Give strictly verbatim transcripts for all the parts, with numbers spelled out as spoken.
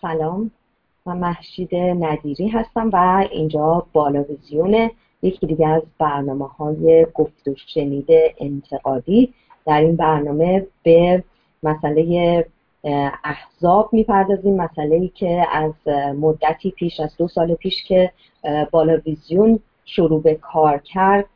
سلام، من مهشید نظیری هستم و اینجا بالاویزیون، یکی دیگه از برنامه‌های گفت و شنید انتقادی. در این برنامه به مسئله احزاب میپردازیم، مسئله‌ای که از مدتی پیش، از دو سال پیش که بالاویزیون شروع به کار کرد،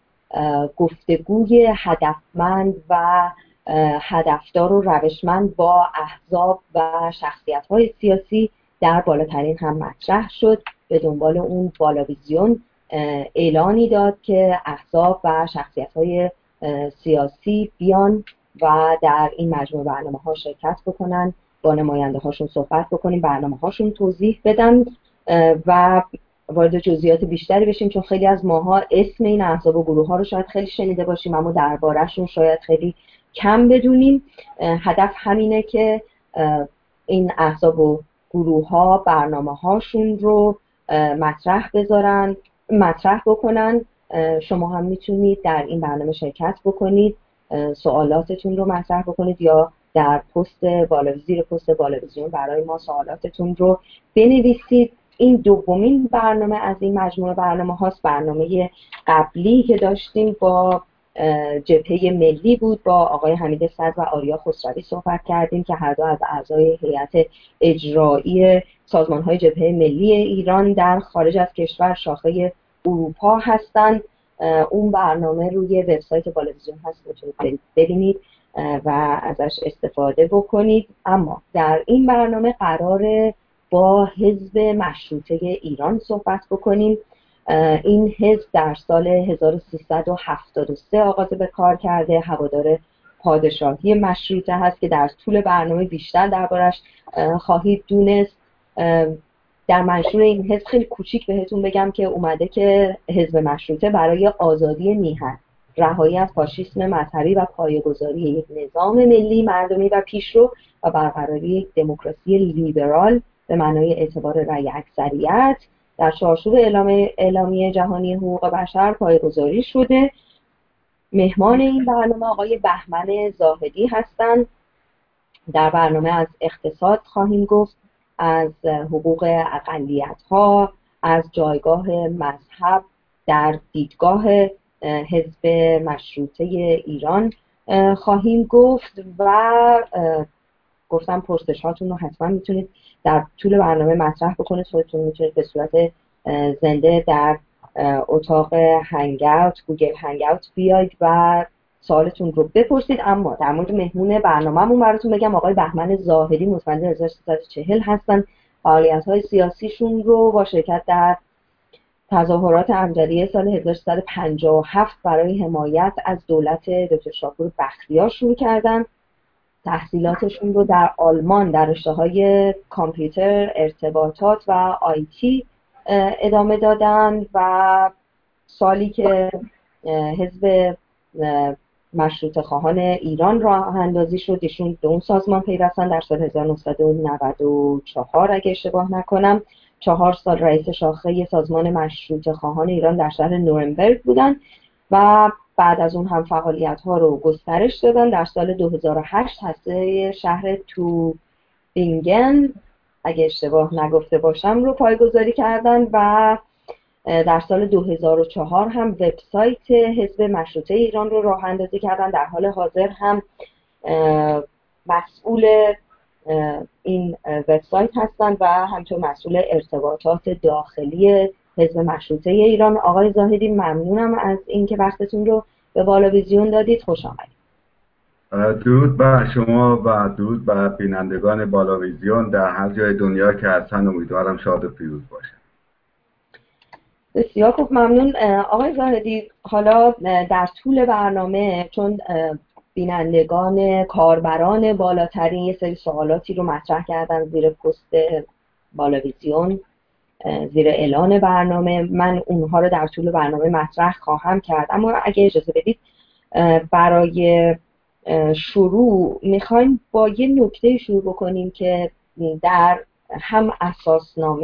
گفتگوی هدفمند و هدفدار و روشمند با احزاب و شخصیت‌های سیاسی در بالاترین هم مطرح شد. به دنبال اون بالاویزیون اعلانی داد که احزاب و شخصیت‌های سیاسی بیان و در این مجموعه برنامه‌ها شرکت بکنن، با نماینده‌هاشون صحبت بکنیم، برنامه‌هاشون توضیح بدن و وارد جزئیات بیشتری بشیم، چون خیلی از ماها اسم این احزاب و گروه‌ها رو شاید خیلی شنیده باشیم اما درباره‌شون شاید خیلی کم بدونیم. هدف همینه که این احزاب و گروه‌ها برنامه‌هاشون رو مطرح بذارن، مطرح بکنن. شما هم میتونید در این برنامه شرکت بکنید، سوالاتتون رو مطرح بکنید یا در پست بالاویزیون، زیر پست بالاویزیون برای ما سوالاتتون رو بنویسید. این دومین برنامه از این مجموعه برنامه هاست. برنامه قبلی که داشتیم با جبهه ملی بود، با آقای حمید صدر و آریا خسروی صحبت کردیم که هر دو از اعضای هیئت اجرایی سازمان‌های جبهه ملی ایران در خارج از کشور شاخه اروپا هستند. اون برنامه روی وبسایت بالاویزیون هست، میتونید ببینید و ازش استفاده بکنید. اما در این برنامه قراره با حزب مشروطه ایران صحبت بکنیم. این حزب در سال هزار و سیصد و هفتاد و سه آغاز به کار کرده، هوادار پادشاهی مشروطه هست که در طول برنامه بیشتر دربارش خواهید دونست. در منشور این حزب خیلی کوچیک بهتون بگم که اومده که حزب مشروطه برای آزادی میهن، رهایی از فاشیسم مذهبی و پایه‌گذاری یک نظام ملی مردمی و پیشرو و برقراری یک دموکراسی لیبرال به معنای اعتبار رأی اکثریت در چارچوب اعلامیه اعلامیه جهانی حقوق بشر پایه‌گذاری شده. مهمان این برنامه آقای بهمن زاهدی هستند. در برنامه از اقتصاد خواهیم گفت، از حقوق اقلیت‌ها، از جایگاه مذهب در دیدگاه حزب مشروطه ایران خواهیم گفت و گفتم پرسش هاتون رو حتما میتونید در طول برنامه مطرح بکنید. خودتون میتونید به صورت زنده در اتاق هنگاوت، گوگل هنگاوت بیاید و سوالتون رو بپرسید. اما در مورد مهمون برنامه‌مون براتون بگم، آقای بهمن زاهدی متولد هزار و سیصد و چهل هستن. فعالیت‌های سیاسیشون رو با شرکت در تظاهرات امجدیه سال هزار و سیصد و پنجاه و هفت برای حمایت از دولت دکتر شاپور بختیار شروع کردن. تحصیلاتشون رو در آلمان در رشته‌های کامپیوتر، ارتباطات و آیتی ادامه دادن و سالی که حزب مشروطه خواهان ایران راه اندازی شد، ایشون به اون سازمان پیوستن در سال هزار و نهصد و نود و چهار اگه اشتباه نکنم. چهار سال رئیس شاخه سازمان مشروطه خواهان ایران در شهر نورنبرگ بودن و بعد از اون هم فعالیت ها رو گسترش دادن. در سال دو هزار و هشت هسته شهر توبینگن اگه اشتباه نگفته باشم رو پایه‌گذاری کردن و در سال دو هزار و چهار هم وبسایت حزب مشروطه ایران رو راه اندازی کردن. در حال حاضر هم مسئول این وبسایت هستند و همچنین مسئول ارتباطات داخلی حزب مشروطه ایران. آقای زاهدی ممنونم از اینکه وقتتون رو به بالاویزیون دادید. خوش آمدید. درود بر شما و درود بر بینندگان بالاویزیون در هر جای دنیا که هستن. امیدوارم شاد و پیروز باشن. بسیار خوب، ممنون. آقای زاهدی، حالا در طول برنامه چون بینندگان کاربران بالاترین یه سری سوالاتی رو مطرح کردن زیر پست بالاویزیون، زیر اعلان برنامه، من اونها رو در طول برنامه مطرح خواهم کرد. اما اگه اجازه بدید برای شروع میخوایم با یه نکته شروع بکنیم که در هم اساسنامه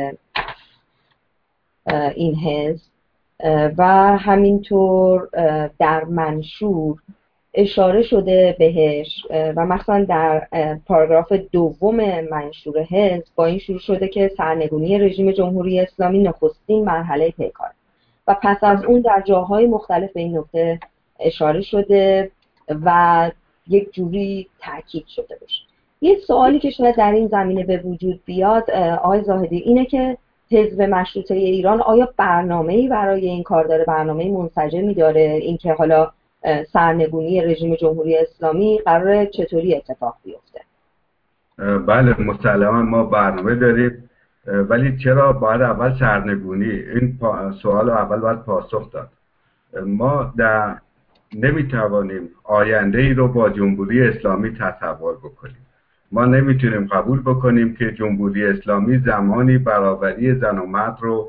این حزب و همینطور در منشور اشاره شده بهش و مثلا در پاراگراف دوم منشور حزب با این شروع شده که سرنگونی رژیم جمهوری اسلامی نخستین مرحله پیکار و پس از اون در جاهای مختلف به این نکته اشاره شده و یک جوری تاکید شده باشه. یه سوالی که شاید در این زمینه به وجود بیاد آقای زاهدی اینه که حزب مشروطه ایران آیا برنامه‌ای برای این کار داره، برنامه منسجمی داره، اینکه حالا سرنگونی رژیم جمهوری اسلامی قراره چطوری اتفاق بیفته؟ بله مسلما ما برنامه داریم، ولی چرا باید اول سرنگونی؟ این سوال اول باید پاسخ داد. ما در نمیتوانیم آینده ای رو با جمهوری اسلامی تصور بکنیم. ما نمیتونیم قبول بکنیم که جمهوری اسلامی زمانی برابری زن و مرد رو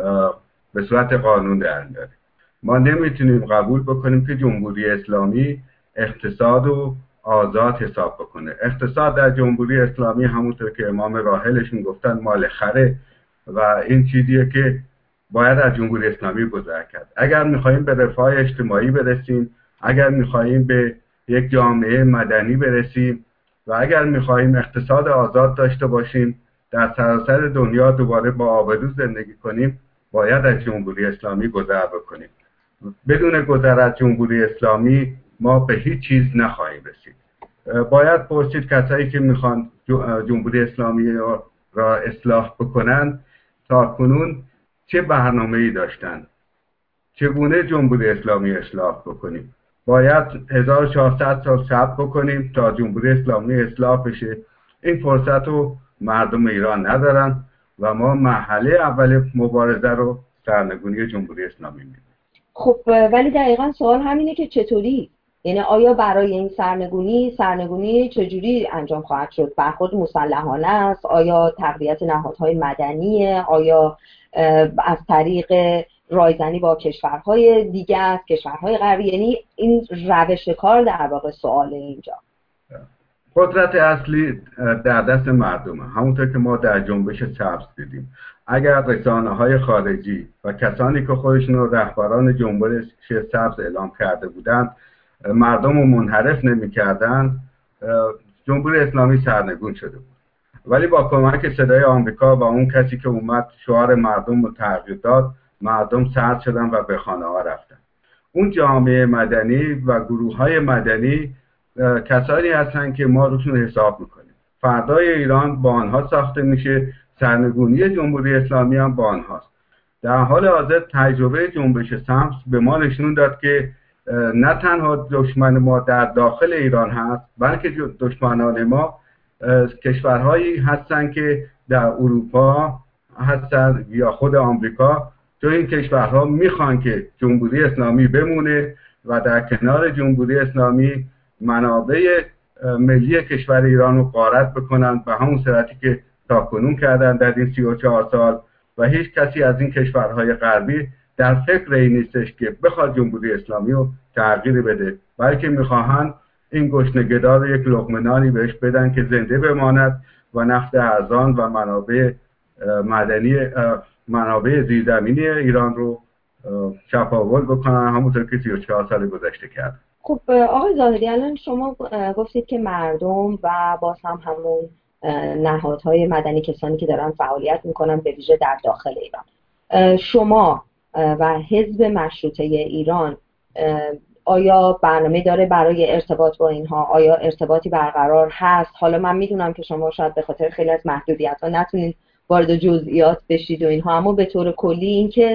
به صورت قانون در میاره. ما نمیتونیم قبول بکنیم که جمهوری اسلامی اقتصاد و آزاد حساب بکنه. اقتصاد در جمهوری اسلامی همونطور که امام راحلشون گفتن مال خره و این چیزیه که باید از جمهوری اسلامی گذر کرد. اگر میخواییم به رفاه اجتماعی برسیم، اگر میخواییم به یک جامعه مدنی برسیم و اگر میخواییم اقتصاد آزاد داشته باشیم، در سراسر دنیا دوباره با آبرو زندگی کنیم، باید از جمهوری اسلامی گذر بکنیم. بدون گذر از جمهوری اسلامی ما به هیچ چیز نخواهیم رسید. باید پرسید کسایی که میخوان جمهوری اسلامی را اصلاح بکنن تا کنون چه برنامه‌ای داشتن، چگونه جمهوری اسلامی اصلاح بکنیم. باید هزار و چهارصد سال صبر بکنیم تا جمهوری اسلامی اصلاح بشه. این فرصت رو مردم ایران ندارن و ما مرحله اول مبارزه رو سرنگونی جمهوری اسلامی می‌دونیم. خب ولی دقیقاً سوال همینه که چطوری؟ یعنی آیا برای این سرنگونی سرنگونی چجوری انجام خواهد شد؟ برخورد مسلحانه است؟ آیا تقویت نهادهای مدنیه؟ آیا از طریق رایزنی با کشورهای دیگه است، کشورهای غربی؟ یعنی این روش کار در واقع سوال اینجا. قدرت اصلی در دست مردمه، همونطور که ما در جنبش سبز دیدیم. اگر رسانه‌های خارجی و کسانی که خودشون رو رهبران جنبش سبز اعلام کرده بودند مردم رو منحرف نمی‌کردن، جمهوری اسلامی سرنگون شده بود. ولی با کمک صدای آمریکا و اون کسی که اومد شعار مردم رو تغییر داد، مردم سرد شدن و به خانه‌ها رفتن. اون جامعه مدنی و گروه‌های مدنی کسانی هستن که ما روشون حساب میکنیم. فردای ایران با آنها ساخته میشه، سرنگونی جمهوری اسلامی هم با آنهاست. در حال حاضر تجربه جنبش سبز به ما نشون داد که نه تنها دشمن ما در داخل ایران هست، بلکه دشمنان ما کشورهایی هستن که در اروپا هستن یا خود آمریکا. تو این کشورها میخوان که جمهوری اسلامی بمونه و در کنار جمهوری اسلامی منابع ملی کشور ایران رو غارت بکنن به همون صورتی که تاکنون کردن در این سی و چهار سال و هیچ کسی از این کشورهای غربی در فکر این نیستش که بخواد جمهوری اسلامی رو تغییر بده، بلکه میخواهن این گشنه‌گدا رو یک لقمه نانی بهش بدن که زنده بماند و نفت ارزان و منابع مدنی منابع زیرزمینی ایران رو چپاول بکنن، همونطور که سی و چهار سال گذشته کرد. خب آقای زاهدی، الان شما گفتید که مردم و باز هم همون نهادهای مدنی، کسانی که دارن فعالیت میکنن به ویژه در داخل ایران، شما و حزب مشروطه ایران آیا برنامه داره برای ارتباط با اینها؟ آیا ارتباطی برقرار هست؟ حالا من میدونم که شما شاید به خاطر خیلی از محدودیت‌ها نتونید وارد جزئیات بشید و اینها، اما به طور کلی اینکه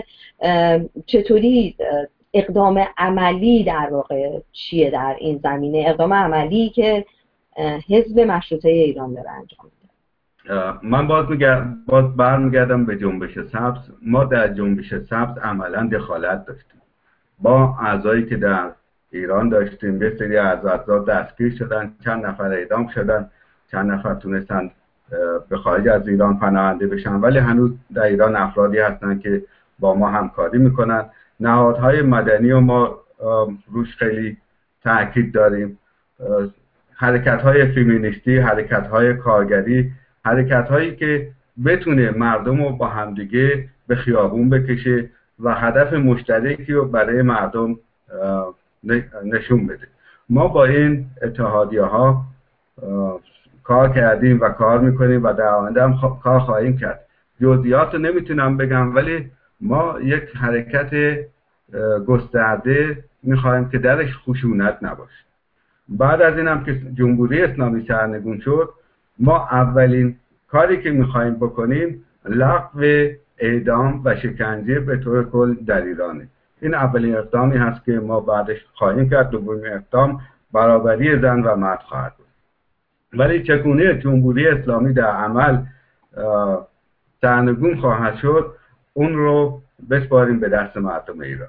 چطوری اقدام عملی در واقع چیه در این زمینه، اقدام عملی که حزب مشروطه ایران داره انجام میده؟ من باز میگردم باز برمیگردم به جنبش سبز. ما در جنبش سبز عملا دخالت داشتیم با اعضایی که در ایران داشتیم. یه سری از اعضا دستگیر شدن، چند نفر اعدام شدن، چند نفر تونستن به خارج از ایران پناهنده بشن، ولی هنوز در ایران افرادی هستن که با ما همکاری میکنن. نهادهای مدنی و ما روش خیلی تاکید داریم. حرکت‌های فمینیستی، حرکت‌های کارگری، حرکت‌هایی که بتونه مردم رو با همدیگه به خیابون بکشه و هدف مشترکی رو برای مردم نشون بده. ما با این اتحادیه ها کار کردیم و کار میکنیم و در آینده هم خوا... کار خواهیم کرد. جزئیات رو نمیتونم بگم، ولی ما یک حرکت گسترده میخوایم که درش خشونت نباشه. بعد از این هم که جمهوری اسلامی سرنگون شد، ما اولین کاری که میخوایم بکنیم لغو اعدام و شکنجه به طور کل در ایرانه. این اولین اقدامی هست که ما بعدش خواهیم کرد. دومین اقدام برابری زن و مرد خواهد بود. ولی چگونه جمهوری اسلامی در عمل سرنگون خواهد شد، اون رو بسپاریم به دست مردم ایران.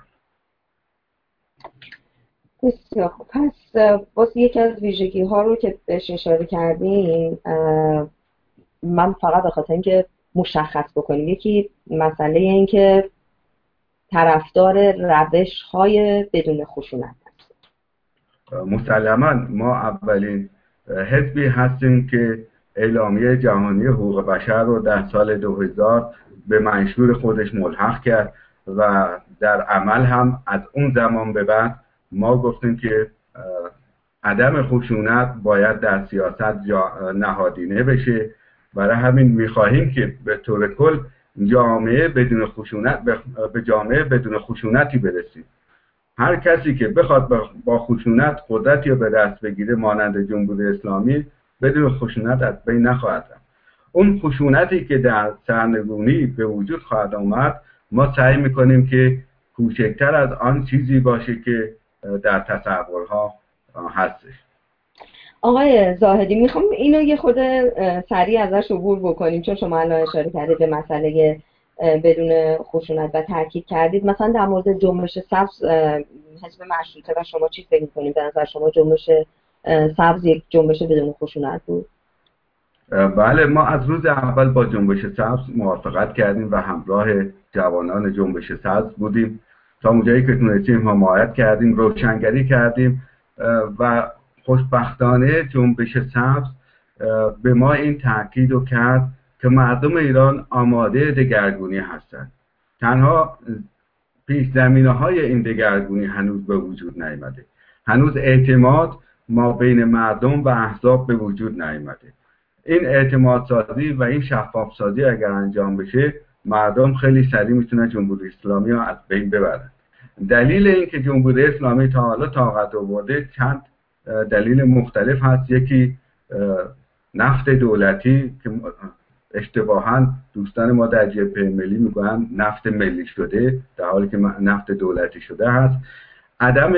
بسیار خوب. پس واسه یکی از ویژگی ها رو که بهش اشاره کردیم، من فقط به خاطر اینکه مشخص بکنیم، یکی مسئله این که طرفدار روش های بدون خشونت هست. مسلماً ما اولین حزبی هستیم که اعلامیه جهانی حقوق بشر رو در سال دو هزار به منشور خودش ملحق کرد و در عمل هم از اون زمان به بعد ما گفتیم که عدم خشونت باید در سیاست نهادینه بشه. برای همین می‌خواهیم که به طور کل جامعه بدون خشونت به جامعه بدون خشونتی برسیم. هر کسی که بخواد با خشونت قدرتی رو به دست بگیره مانند جمهوری اسلامی، بدون خشونت از بین نخواهد رفت. اون خشونتی که در سرنگونی به وجود خواهد آمد، ما سعی می‌کنیم که کوچکتر از آن چیزی باشه که در تصورها هستش. آقای زاهدی، میخوام اینو یه خود سریع ازش عبور بکنیم، چون شما الان اشاره کردید به مسئله بدون خشونت و تاکید کردید. مثلا در مورد جنبش سبز حزب مشروطه و شما چی فکر می‌کنید؟ به نظر شما جنبش سبز یک جنبش بدون خشونت بود؟ بله، ما از روز اول با جنبش سبز موافقت کردیم و همراه جوانان جنبش سبز بودیم. تا اونجایی که تونستیم حمایت کردیم، روشنگری کردیم و خوشبختانه جنبش سبز به ما این تاکید رو کرد که مردم ایران آماده دگرگونی هستند. تنها پیش زمینه های این دگرگونی هنوز به وجود نیامده. هنوز اعتماد ما بین مردم و احزاب به وجود نیامده. این اعتماد سازی و این شفاف سازی اگر انجام بشه، مردم خیلی سریع میتونن جمهوری اسلامی رو از بین ببرن. دلیل این که جمهوری اسلامی تا حالا طاقت آورده چند دلیل مختلف هست. یکی نفت دولتی که اشتباهاً دوستان ما در جبهه ملی میگن نفت ملی شده، در حالی که نفت دولتی شده هست. عدم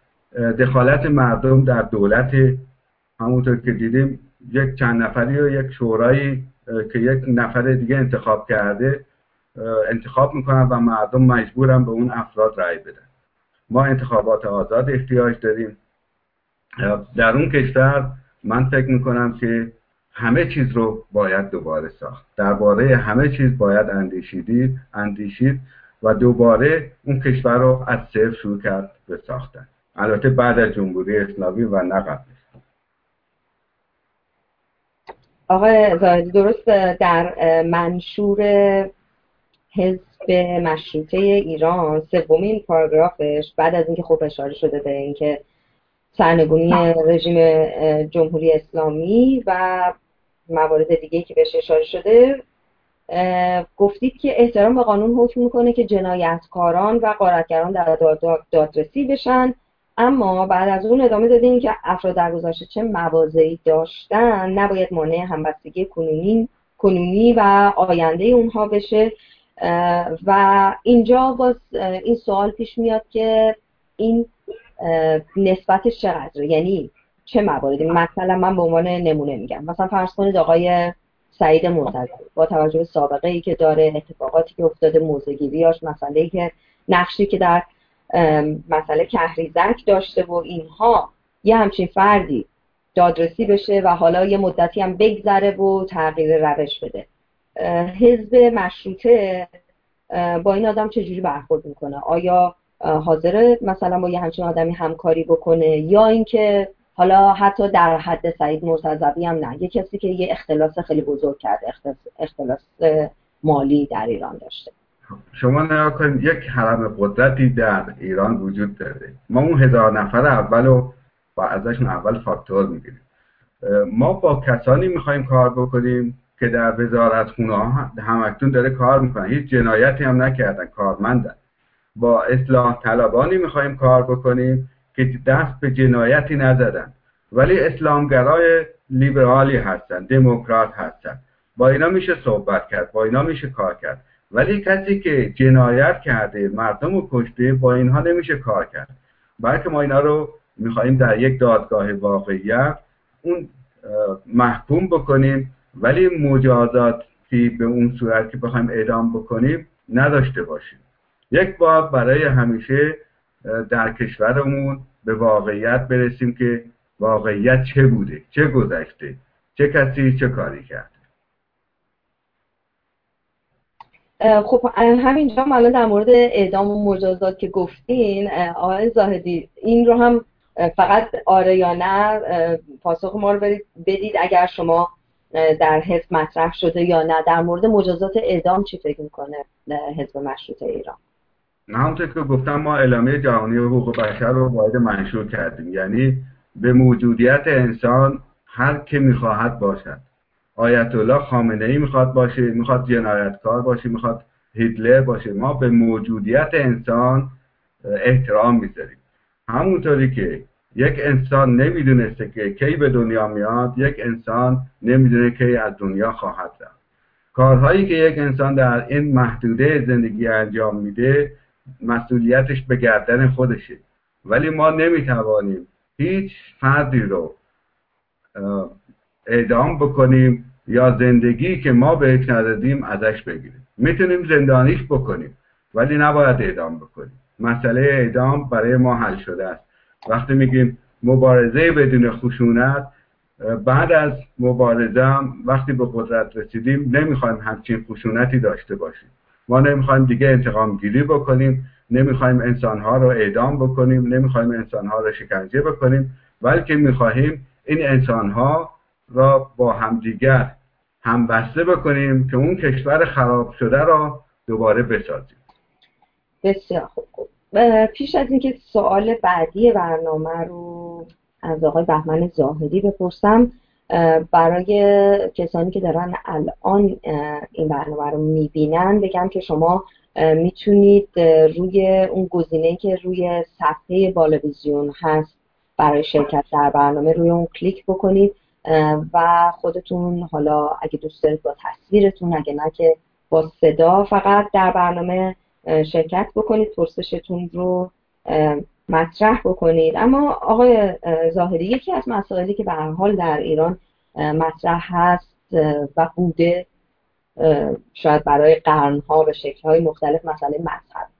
دخالت مردم در دولت، همونطور که دیدیم یک چند نفری و یک شورایی که یک نفر دیگه انتخاب کرده انتخاب میکنن و مردم مجبورن به اون افراد رأی بدن. ما انتخابات آزاد احتیاج داریم. در اون کشور من فکر میکنم که همه چیز رو باید دوباره ساخت. درباره همه چیز باید اندیشیدید اندیشید و دوباره اون کشور رو از صفر شروع کرد به ساختن. البته بعد از جمهوری اسلامی و نه قبلش. آقای زاهدی، درست در منشور حزب مشروطه ایران سومین پاراگرافش بعد از اینکه خوب اشاره شده به اینکه سرنگونی رژیم جمهوری اسلامی و موارد دیگه که بهش اشاره شده، گفتید که احترام به قانون حکم میکنه که جنایتکاران و غارتگران در دادرسی بشن، اما بعد از اون ادامه دادین که افراد در گذشته چه مواضعی داشتن نباید مانع همبستگی کنونی کنونی و آینده اونها بشه. و اینجا باز این سوال پیش میاد که این نسبتش چقدره، یعنی چه مواردی؟ مثلا من به عنوان نمونه میگم، مثلا فرض کنید آقای سعید مرتضوی با توجه به سابقه ای که داره، اتفاقاتی که افتاده، موضع‌گیریاش، مسئله‌ای که نقشی که در مسئله کهریزک داشته و اینها، یه همچین فردی دادرسی بشه و حالا یه مدتی هم بگذره و تغییر روش بده. حزب مشروطه با این آدم چجوری برخورد میکنه؟ آیا حاضره مثلا با یه همچین آدمی همکاری بکنه، یا اینکه حالا حتی در حد سعید مرتضوی هم نه، یه کسی که یه اختلاس خیلی بزرگ کرده، اختلاس مالی در ایران داشته؟ شما نگاه کنید، یک حرم قدرتی در ایران وجود داره. ما اون هزار نفر اولو با ازشون اول فاکتور میگیریم. ما با کسانی میخوایم کار بکنیم که در وزارتخونه ها همکنون داره کار میکنن، هیچ جنایتی هم نکردن، کارمندن. با اصلاح طلبانی میخوایم کار بکنیم که دست به جنایتی نزدن ولی اسلامگرای لیبرالی هستن، دموکرات هستن، با اینا میشه صحبت کرد، با اینا میشه کار کرد. ولی کسی که جنایت کرده، مردم رو کشته، با اینها نمیشه کار کرد. بلکه ما اینا رو میخوایم در یک دادگاه واقعیت اون محکوم بکنیم، ولی مجازاتی به اون صورت که بخوایم اعدام بکنیم نداشته باشیم. یک بار برای همیشه در کشورمون به واقعیت برسیم که واقعیت چه بوده، چه گذشته، چه کسی چه کاری کرد. خب همینجا الان در مورد اعدام و مجازات که گفتین آقای زاهدی، این رو هم فقط آره یا نه پاسخ ما رو بدید اگر شما در حزب مطرح شده یا نه. در مورد مجازات اعدام چی فکر میکنه حزب مشروطه ایران؟ همونطور که گفتم ما اعلامیه جهانی حقوق بشر رو وارد منشور کردیم، یعنی به موجودیت انسان هر که میخواهد باشد. آیت الله خامنه ای میخواد باشه، میخواد جنایتکار باشه، میخواد هیتلر باشه، ما به موجودیت انسان احترام میذاریم. همونطوری که یک انسان نمیدونسته که کی به دنیا میاد، یک انسان نمیدونه کی از دنیا خواهد رفت. کارهایی که یک انسان در این محدوده زندگی انجام میده مسئولیتش به گردن خودشه، ولی ما نمیتوانیم هیچ فردی رو اعدام بکنیم یا زندگی که ما بهش ندادیم ازش بگیریم. میتونیم زندانیش بکنیم ولی نباید اعدام بکنیم. مسئله اعدام برای ما حل شده است. وقتی میگیم مبارزه بدون خشونت، بعد از مبارزه هم وقتی به قدرت رسیدیم نمیخوایم همچین خشونتی داشته باشیم. ما نمیخوایم دیگه انتقام گیری بکنیم، نمیخوایم انسانها رو اعدام بکنیم، نمیخوایم انسانها رو شکنجه بکنیم، بلکه میخواهیم این انسانها را با همدیگر همبسته بکنیم که اون کشور خراب شده را دوباره بسازیم. بسیار خوب. پیش از اینکه سوال بعدی برنامه رو از آقای بهمن زاهدی بپرسم، برای کسانی که دارن الان این برنامه رو میبینن بگم که شما میتونید روی اون گزینه‌ای که روی صفحه بالویزیون هست برای شرکت در برنامه روی اون کلیک بکنید و خودتون حالا اگه دوست دارید با تصویرتون، اگه نه که با صدا فقط در برنامه شرکت بکنید، پرسشتون رو مطرح بکنید. اما آقای زاهدی، یکی از مسائلی که به هر حال در ایران مطرح هست و بوده شاید برای قرنها به شکل‌های مختلف، مسئله مذهب.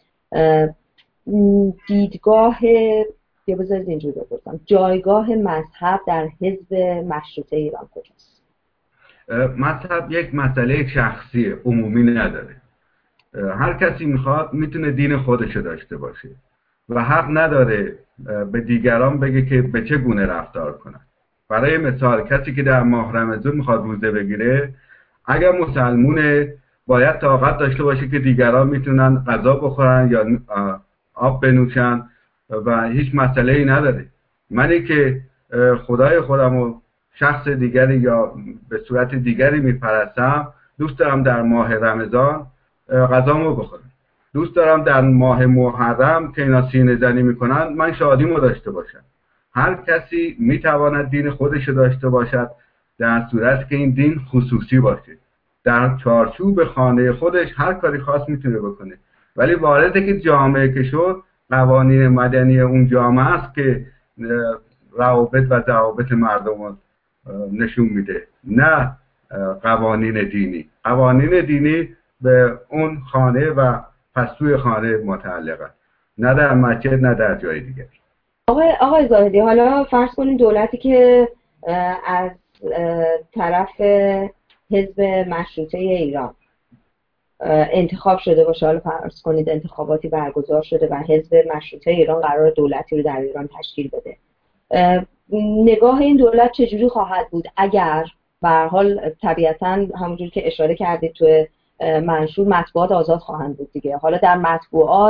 دیدگاه یا بذارید اینجوری بپرسم، جایگاه مذهب در حزب مشروطه ایران کجاست؟ مذهب یک مسئله شخصی عمومی نداره. هر کسی میخواد میتونه دین خودشو داشته باشه و حق نداره به دیگران بگه که به چه گونه رفتار کنن. برای مثال کسی که در ماه رمضان میخواد روزه بگیره، اگر مسلمونه باید طاقت داشته باشه که دیگران میتونن غذا بخورن یا آب بنوشن و هیچ مسئله ای نداره. منی که خدای خودم و شخص دیگری یا به صورت دیگری میپرستم، دوست دارم در ماه رمضان غذامو بخورم. دوست دارم در ماه محرم که اینا سینه زنی میکنن من شادیمو داشته باشم. هر کسی میتواند دین خودشو داشته باشد در صورت که این دین خصوصی باشه. در چارچوب خانه خودش هر کاری خاص میتونه بکنه، ولی وارده که جامعه که شد، قوانین مدنی اون جامعه است که روابط و ضوابط مردم نشون میده، نه قوانین دینی. قوانین دینی به اون خانه و پستوی خانه متعلقه، نه در مسجد نه در جای دیگه. آقای آقای زاهدی، حالا فرض کنید دولتی که از طرف حزب مشروطه ایران انتخاب شده باشه، حالا فرض کنید انتخاباتی برگزار شده و حزب مشروطه ایران قرار دولتی رو در ایران تشکیل بده، نگاه این دولت چجوری خواهد بود اگر به هر حال طبیعتاً همونجوری که اشاره کردید تو منشور مطبوعات آزاد خواهند بود دیگه، حالا در مطبوعات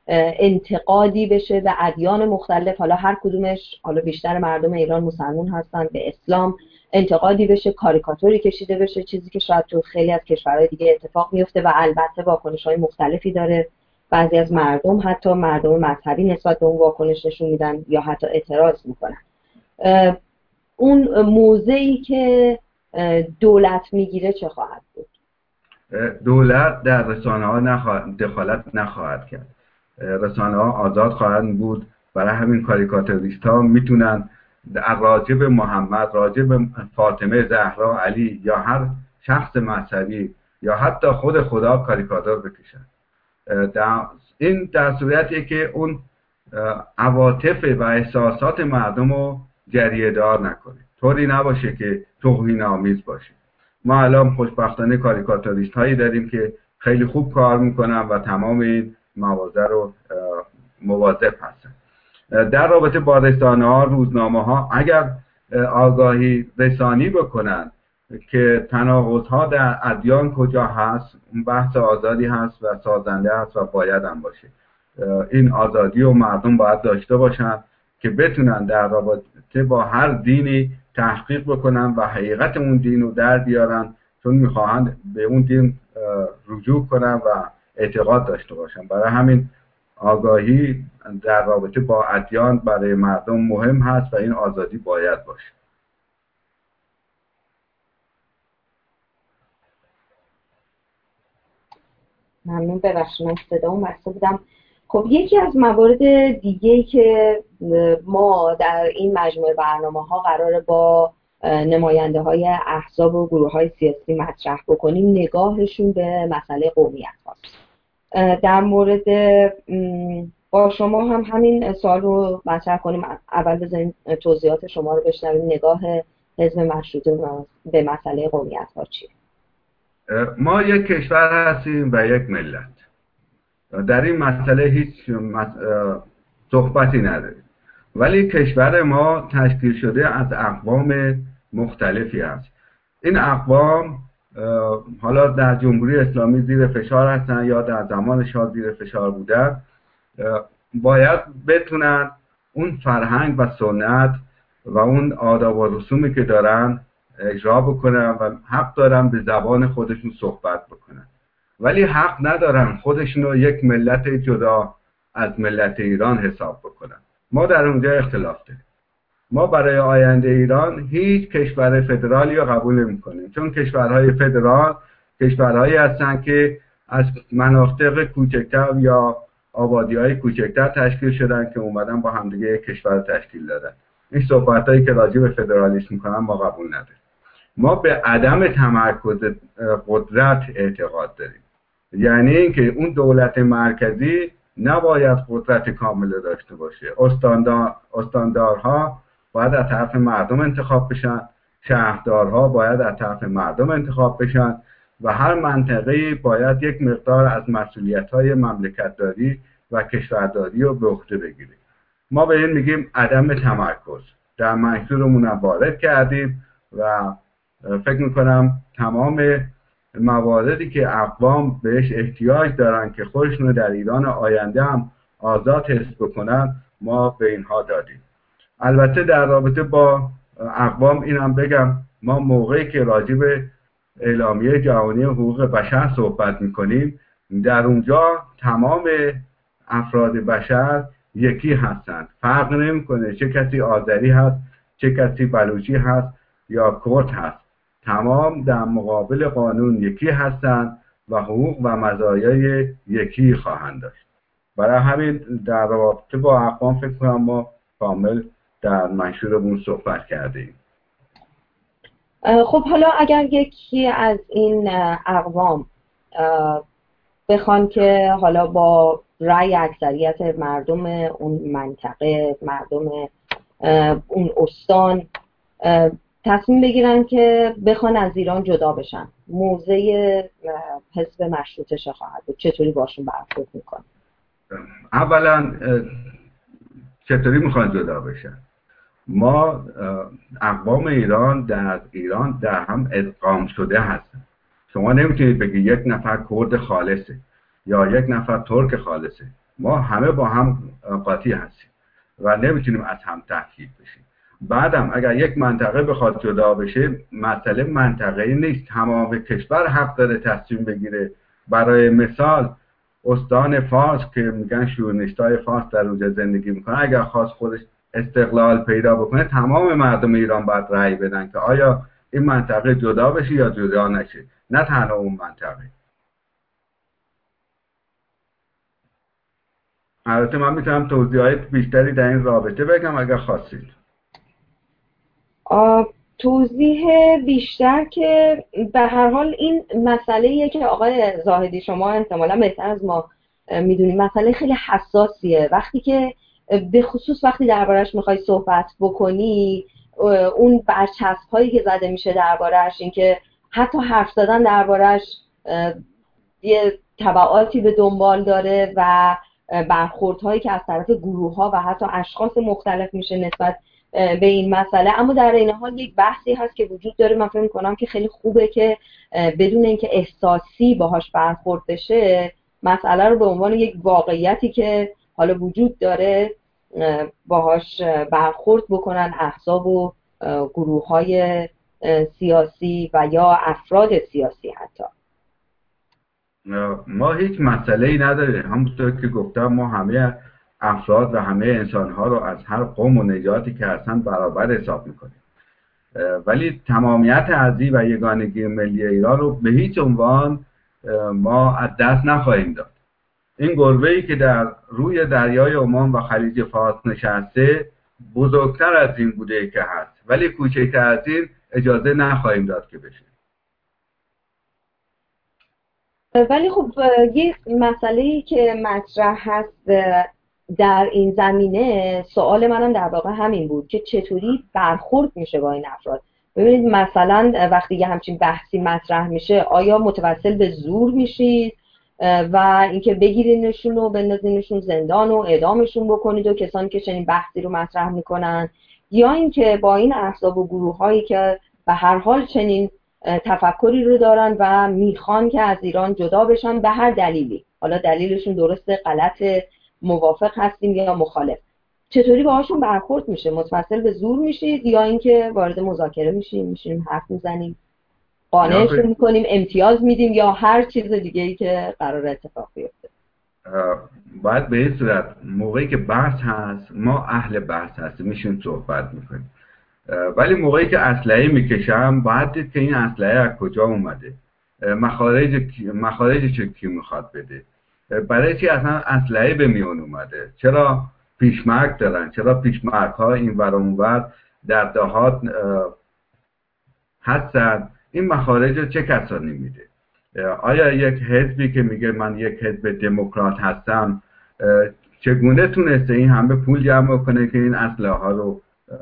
انتقادی بشه به ادیان مختلف، حالا هر کدومش، حالا بیشتر مردم ایران مسلمان هستن، به اسلام انتقادی بشه، کاریکاتوری کشیده بشه، چیزی که شاید تو خیلی از کشورهای دیگه اتفاق میفته و البته واکنش‌های مختلفی داره. بعضی از مردم حتی مردم مذهبی نسبت به اون واکنش نشون میدن یا حتی اعتراض میکنن. اون موضعی که دولت میگیره چه خواهد بود؟ دولت در رسانه ها نخواهد، دخالت نخواهد کرد. رسانه ها آزاد خواهند بود. برای همین کاریکاتوریست ها میتونن راجع به محمد، راجع به فاطمه زهرا، علی یا هر شخص مذهبی یا حتی خود خدا کاریکاتور بکشن. در این در صورتیه که اون عواطف و احساسات مردم رو جریه دار نکنه، طوری نباشه که توهین آمیز باشه. ما الان خوشبختانه کاریکاتوریست هایی داریم که خیلی خوب کار میکنن و تمام این مواضع رو مواظب هستن. در رابطه با رسانه ها، روزنامه ها اگر آگاهی رسانی بکنن که تناقض ها در ادیان کجا هست، اون بحث آزادی هست و سازنده هست و باید هم باشه. این آزادی و مردم باید داشته باشن که بتونن در رابطه با هر دینی تحقیق بکنن و حقیقت اون دین رو در بیارن، چون میخواهند به اون دین رجوع کنن و اعتقاد داشته باشن. برای همین آگاهی در رابطه با ادیان برای مردم مهم هست و این آزادی باید باشه. ممنون. ببخشید من صدامو بسته بودم. خب یکی از موارد دیگه‌ای که ما در این مجموعه برنامه‌ها قراره با نماینده های احزاب و گروه های سیاسی مطرح بکنیم نگاهشون به مسئله قومیت هاست. در مورد با شما هم همین سوال رو مطرح کنیم. اول بذاریم توضیحات شما رو بشنویم. نگاه حزب مشروطه به مسئله قومیت ها چیه؟ ما یک کشور هستیم و یک ملت. در این مسئله هیچ صحبتی نداریم، ولی کشور ما تشکیل شده از اقوام مختلفی است. این اقوام حالا در جمهوری اسلامی زیر فشار هستن یا در زمان شاه زیر فشار بودن، باید بتونن اون فرهنگ و سنت و اون آداب و رسومی که دارن اجرا بکنن و حق دارن به زبان خودشون صحبت بکنن، ولی حق ندارن خودشون رو یک ملت جدا از ملت ایران حساب بکنن. ما در اونجا اختلاف داریم. ما برای آینده ایران هیچ کشور فدرالی رو قبول نمی‌کنیم، چون کشورهای فدرال کشورهایی هستن که از مناطق کوچکتر یا آبادی‌های کوچکتر تشکیل شدن که اومدن با همدیگه یک کشور تشکیل دادن. این صحبتایی که راجع به فدرالیسم می‌کنن ما قبول نداریم. ما به عدم تمرکز قدرت اعتقاد داریم، یعنی اینکه اون دولت مرکزی نباید قدرت کامل داشته باشه. استاندار استاندارها باید از طرف مردم انتخاب بشن، شهردارها باید از طرف مردم انتخاب بشن و هر منطقه‌ای باید یک مقدار از مسئولیت‌های مملکت‌داری و کشورداری رو به عهده بگیره. ما به این میگیم عدم تمرکز. در منشورمون وارد کردیم و فکر میکنم تمام مواردی که اقوام بهش احتیاج دارن که خودشون در ایران آینده هم آزاد حس بکنن ما به اینها دادیم. البته در رابطه با اقوام اینم بگم، ما موقعی که راجع به اعلامیه جهانی حقوق بشر صحبت میکنیم در اونجا تمام افراد بشر یکی هستند. فرق نمیکنه چه کسی آذری هست، چه کسی بلوچی هست یا کرد هست، تمام در مقابل قانون یکی هستند و حقوق و مزایای یکی خواهند داشت. برای همین در رابطه با اقوام فکر کنم ما کامل در منشورمون صحبت کردیم. خب حالا اگر یکی از این اقوام بخوان که حالا با رأی اکثریت مردم اون منطقه، مردم اون استان تصمیم بگیرن که بخوان از ایران جدا بشن، موضع حزب مشروطه چه خواهد بود؟ چطوری باشون برخورد میکنه؟ اولا چطوری میخوان جدا بشن؟ ما اقوام ایران در ایران در هم ادغام شده هستن. شما نمیتونید بگی یک نفر کرد خالصه یا یک نفر ترک خالصه. ما همه با هم قاطی هستیم و نمیتونیم از هم تفکیک بشیم. بعدم اگر یک منطقه بخواد جدا بشه، مسئله منطقه‌ای نیست، تمام کشور حق داره تصمیم بگیره. برای مثال استان فارس که میگن شورنیستای فارس در اونجا زندگی میکنه، اگر خواست خودش استقلال پیدا بکنه، تمام مردم ایران باید رأی بدن که آیا این منطقه جدا بشه یا جدا نشه، نه تنها اون منطقه. البته من میتونم توضیحات بیشتری در این رابطه بگم اگر خواستید. توضیح بیشتر که به هر حال این مسئله‌ایه که آقای زاهدی شما احتمالاً بهتر از ما میدونید، مسئله خیلی حساسیه. وقتی که به خصوص وقتی دربارش میخوای صحبت بکنی، اون برچسب هایی که زده میشه دربارش، این که حتی حرف زدن دربارش یه تبعاتی به دنبال داره و برخوردهایی که از طرف گروه ها و حتی اشخاص مختلف میشه نسبت به این مسئله. اما در این حال یک بحثی هست که وجود داره، من فکر می‌کنم که خیلی خوبه که بدون اینکه احساسی باهاش برخورد بشه، مسئله رو به عنوان یک واقعیتی که حالا وجود داره باهاش برخورد بکنن احزاب و گروه‌های سیاسی و یا افراد سیاسی. حتی ما هیچ مسئله‌ای نداریم، همونطور که گفتم ما همه افراد و همه انسان‌ها رو از هر قوم و نژادی که هستن برابر حساب می‌کنیم، ولی تمامیت ارضی و یگانگی ملی ایران رو به هیچ عنوان ما از دست نخواهیم داد. این گربه‌ای که در روی دریای عمان و خلیج فارس نشسته بزرگتر از این بوده که هست، ولی کوچکتر از این اجازه نخواهیم داد که بشه. ولی خب یه مسئله‌ای که مطرح هست در این زمینه، سوال منم در واقع همین بود که چطوری برخورد میشه با این افراد. ببینید مثلا وقتی یه همچین بحثی مطرح میشه، آیا متوسل به زور میشید و اینکه بگیرینشون و بندازینشون زندان و اعدامشون بکنید و کسانی که چنین بحثی رو مطرح میکنن، یا اینکه با این احزاب و گروه هایی که به هر حال چنین تفکری رو دارن و میخوان که از ایران جدا بشن به هر دلیلی، حالا دلیلشون درسته غلط، موافق هستیم یا مخالف، چطوری باهاشون برخورد میشه؟ متوسل به زور میشید یا اینکه وارد مذاکره میشیم، میشیم حرف میزنیم، قانعشون میکنیم، امتیاز میدیم یا هر چیز دیگه ای که قرار اتفاق بیفته؟ باید به این صورت موقعی که بحث هست ما اهل بحث هستیم، میشیم صحبت میکنیم، ولی موقعی که اسلحه میکشم باید دید که این اسلحه از کجا اومده، مخارج مخارجش کی میخواد بده، برای چی اصلا اسلحه به میون اومده، چرا پیشمرگ دارن، چرا پیشمرگ ها این ور اون ور در دهات هستن، این مخارج رو چه کسانی میده؟ آیا یک حزبی که میگه من یک حزب دموکرات هستم چگونه تونسته این همه پول جمع کنه که این اسلحه ها رو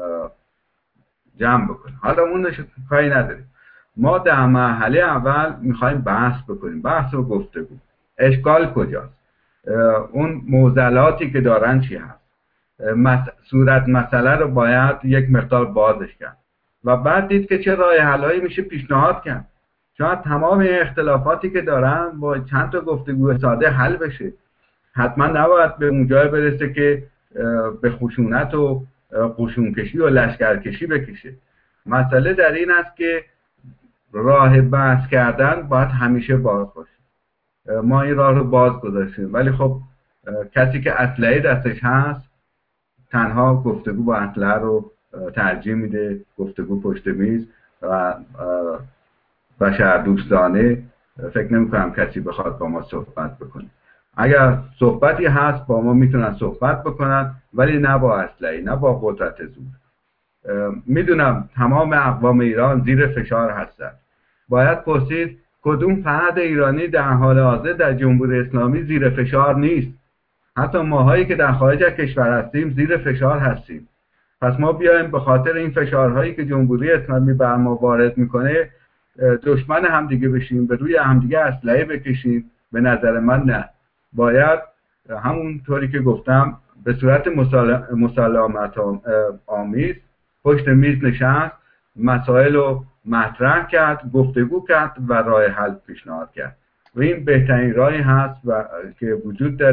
جمع بکنه؟ حالا اونش کاری نداریم، ما در مرحله اول میخوایم بحث بکنیم، بحث و گفتگو. اشکال کجاست؟ اون معضلاتی که دارن چی هست؟ مس... صورت مسئله رو باید یک مقدار بازش کرد و بعد دید که چه راه حلایی میشه پیشنهاد کرد. شاید تمام اختلافاتی که دارن با چند تا گفتگو ساده حل بشه. حتما نباید به اونجا برسه که به خشونت و قشونکشی و لشکرکشی بکشه. مسئله در این است که راه بحث کردن باید همیشه باز باشه. ما این راه رو باز گذاشتیم، ولی خب کسی که اسلحه دستش هست تنها گفتگو با اسلحه رو ترجیح میده، گفتگو پشت میز و بشر دوستانه. فکر نمی کنم کسی بخواد با ما صحبت بکنه. اگر صحبتی هست با ما میتونن صحبت بکنن، ولی نه با اسلحه، نه با قدرت زور. میدونم تمام اقوام ایران زیر فشار هستن. باید پرسید کدوم فرد ایرانی در حال حاضر در جمهوری اسلامی زیر فشار نیست؟ حتی ماهایی که در خارج از کشور هستیم زیر فشار هستیم. پس ما بیایم به خاطر این فشارهایی که جمهوری اسلامی بر ما وارد میکنه دشمن همدیگه بشیم، به روی همدیگه اسلحه بکشیم؟ به نظر من نه. باید همون طوری که گفتم به صورت مسالمت آمیز پشت میز نشست، مسائل رو مطرح کرد، گفتگو کرد و راه حل پیشنهاد کرد و این بهترین راهی هست و که وجود داره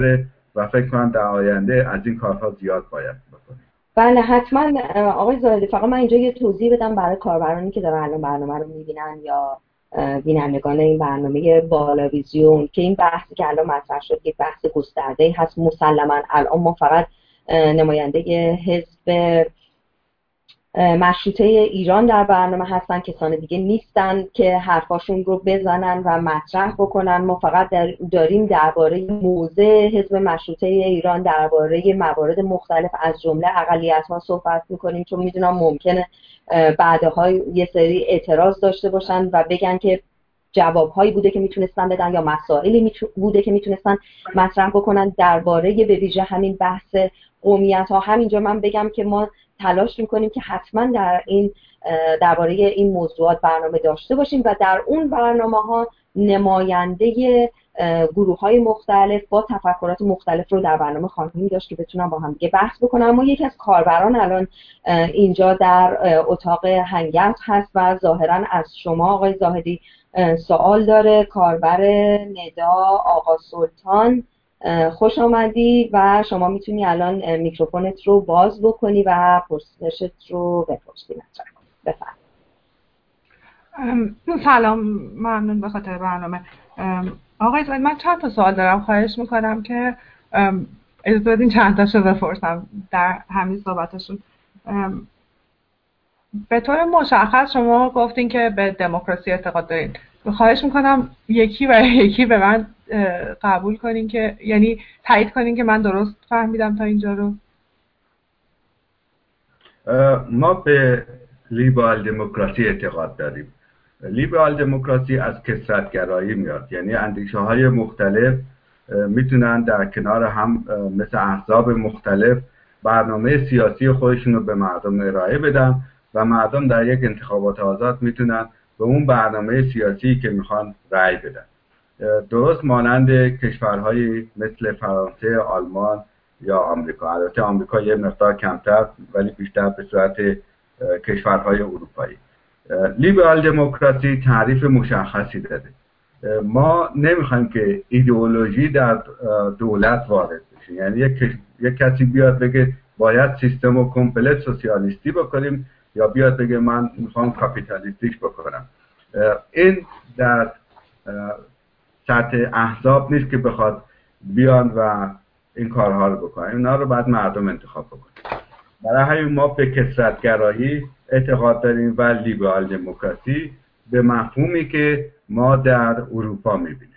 و فکر کنم در آینده از این کارها زیاد باید بکنیم. بله حتما آقای زاهدی. فقط من اینجا یه توضیح بدم برای کاربرانی که دارن الان برنامه رو میبینن یا بینندگان این برنامه بالاویزیون که این بحثی که الان مطرح شد یک بحث گسترده‌ای هست. مسلماً الان ما فقط نماینده حزب مشروطه ایران در برنامه هستن، کسان دیگه نیستن که حرفاشون رو بزنن و مطرح بکنن. ما فقط داریم درباره موضع حزب مشروطه ایران درباره موارد مختلف از جمله اقلیت‌ها صحبت میکنیم، چون میدونم ممکنه بعدها یه سری اعتراض داشته باشن و بگن که جوابهایی بوده که میتونستن بدن یا مسائلی بوده که میتونستن مطرح بکنن درباره به ویژه همین بحث قومیت‌ها. همینجا من بگم که ما تلاش میکنیم که حتما در این درباره این موضوعات برنامه داشته باشیم و در اون برنامه‌ها نماینده گروه‌های مختلف با تفکرات مختلف رو در برنامه خواهیم داشت که بتونن با هم دیگه بحث بکنن. اما یکی از کاربران الان اینجا در اتاق هنگفت هست و ظاهراً از شما آقای زاهدی سوال داره. کاربر ندا آقا سلطان، خوش آمدی و شما میتونی الان میکروفونت رو باز بکنی و پرسشت رو بپرسی. بفرمایید. سلام، ممنون به خاطر برنامه. آقای زاهدی من چند تا سوال دارم، خواهش میکنم که اجازه بدین چند تاشو بپرسم در همین صحبتشون. به طور مشخص شما گفتین که به دموکراسی اعتقاد دارین. خواهش میکنم یکی و یکی به من قبول کنین که یعنی تایید کنین که من درست فهمیدم تا اینجا رو. ما به لیبرال دموکراسی اعتقاد داریم. لیبرال دموکراسی از کثرت‌گرایی میاد، یعنی اندیشه های مختلف میتونن در کنار هم مثل احزاب مختلف برنامه سیاسی خودشون رو به مردم ارائه بدن و مردم در یک انتخابات آزاد میتونن به اون برنامه سیاسی که میخوان رأی بدن. درست مانند کشورهای مثل فرانسه، آلمان یا آمریکا. البته آمریکا یه مقدار کمتر ولی بیشتر به صورت کشورهای اروپایی. لیبرال دموکراسی تعریف مشخصی داده. ما نمیخوایم که ایدئولوژی در دولت وارد بشه، یعنی یک, یک کسی بیاد بگه باید سیستم رو کامپلت سوسیالیستی بکنیم یا بیاد بگه من میخوام کاپیتالیستیش بکنم. این در سطح احزاب نیست که بخواد بیان و این کارها رو بکنن. اینا رو بعد مردم انتخاب بکنن. برای همین ما به کثرت‌گرایی اعتقاد داریم و لیبرال دموکراسی به مفهومی که ما در اروپا میبینیم.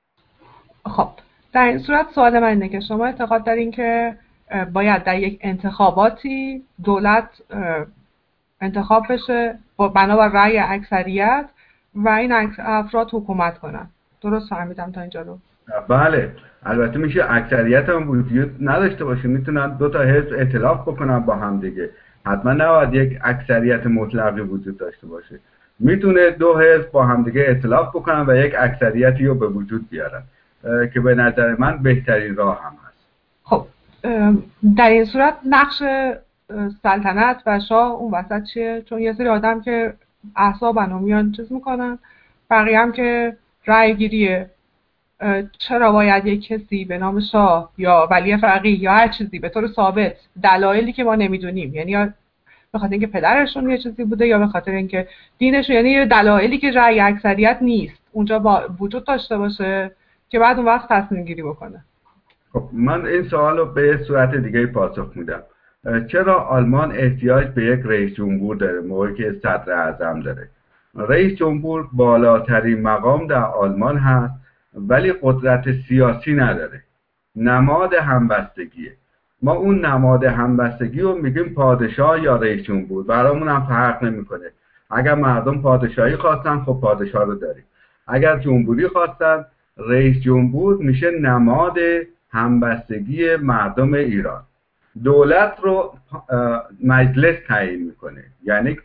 خب در این صورت سوال من اینه که شما اعتقاد دارین که باید در یک انتخاباتی دولت انتخاب بشه با بنابر رأی اکثریت و این افراد حکومت کنن. درست فهمیدم تا اینجا رو؟ بله، البته میشه اکثریت هم وجود نداشته باشه، میتونن دو تا حزب ائتلاف بکنن با هم دیگه. حتما نباید یک اکثریت مطلقی وجود داشته باشه. میتونه دو حزب با هم دیگه ائتلاف بکنن و یک اکثریتی رو به وجود بیارن که به نظر من بهترین راه هم هست. خب در این صورت نقش سلطنت و شاه اون وسط چیه؟ چون یه سری آدم که اعصابن و میان چیز میکنن، بقیه هم که رأی گیریه. چرا باید یک کسی به نام شاه یا ولی فقیه یا هر چیزی به طور ثابت دلایلی که ما نمیدونیم، یعنی به خاطر اینکه پدرشون یه چیزی بوده یا به خاطر اینکه دینشون، یعنی دلایلی که رأی اکثریت نیست اونجا با وجود داشته باشه که بعد اون وقت تصمیم گیری بکنه؟ خب من این سوال رو به صورت دیگه پاسخ میدم. چرا آلمان احتیاج به یک رئیس جمهور داره موقعی که صدر اعظم داره؟ رئیس جمهور بالاترین مقام در آلمان هست ولی قدرت سیاسی نداره. نماد همبستگیه. ما اون نماد همبستگی رو میگیم پادشاه یا رئیس جمهور. برامون هم فرق نمیکنه. اگر مردم پادشاهی خواستن خب پادشاه رو داریم. اگر جمهوری خواستن رئیس جمهور میشه نماد همبستگی مردم ایران. دولت رو مجلس تعیین میکنه، یعنی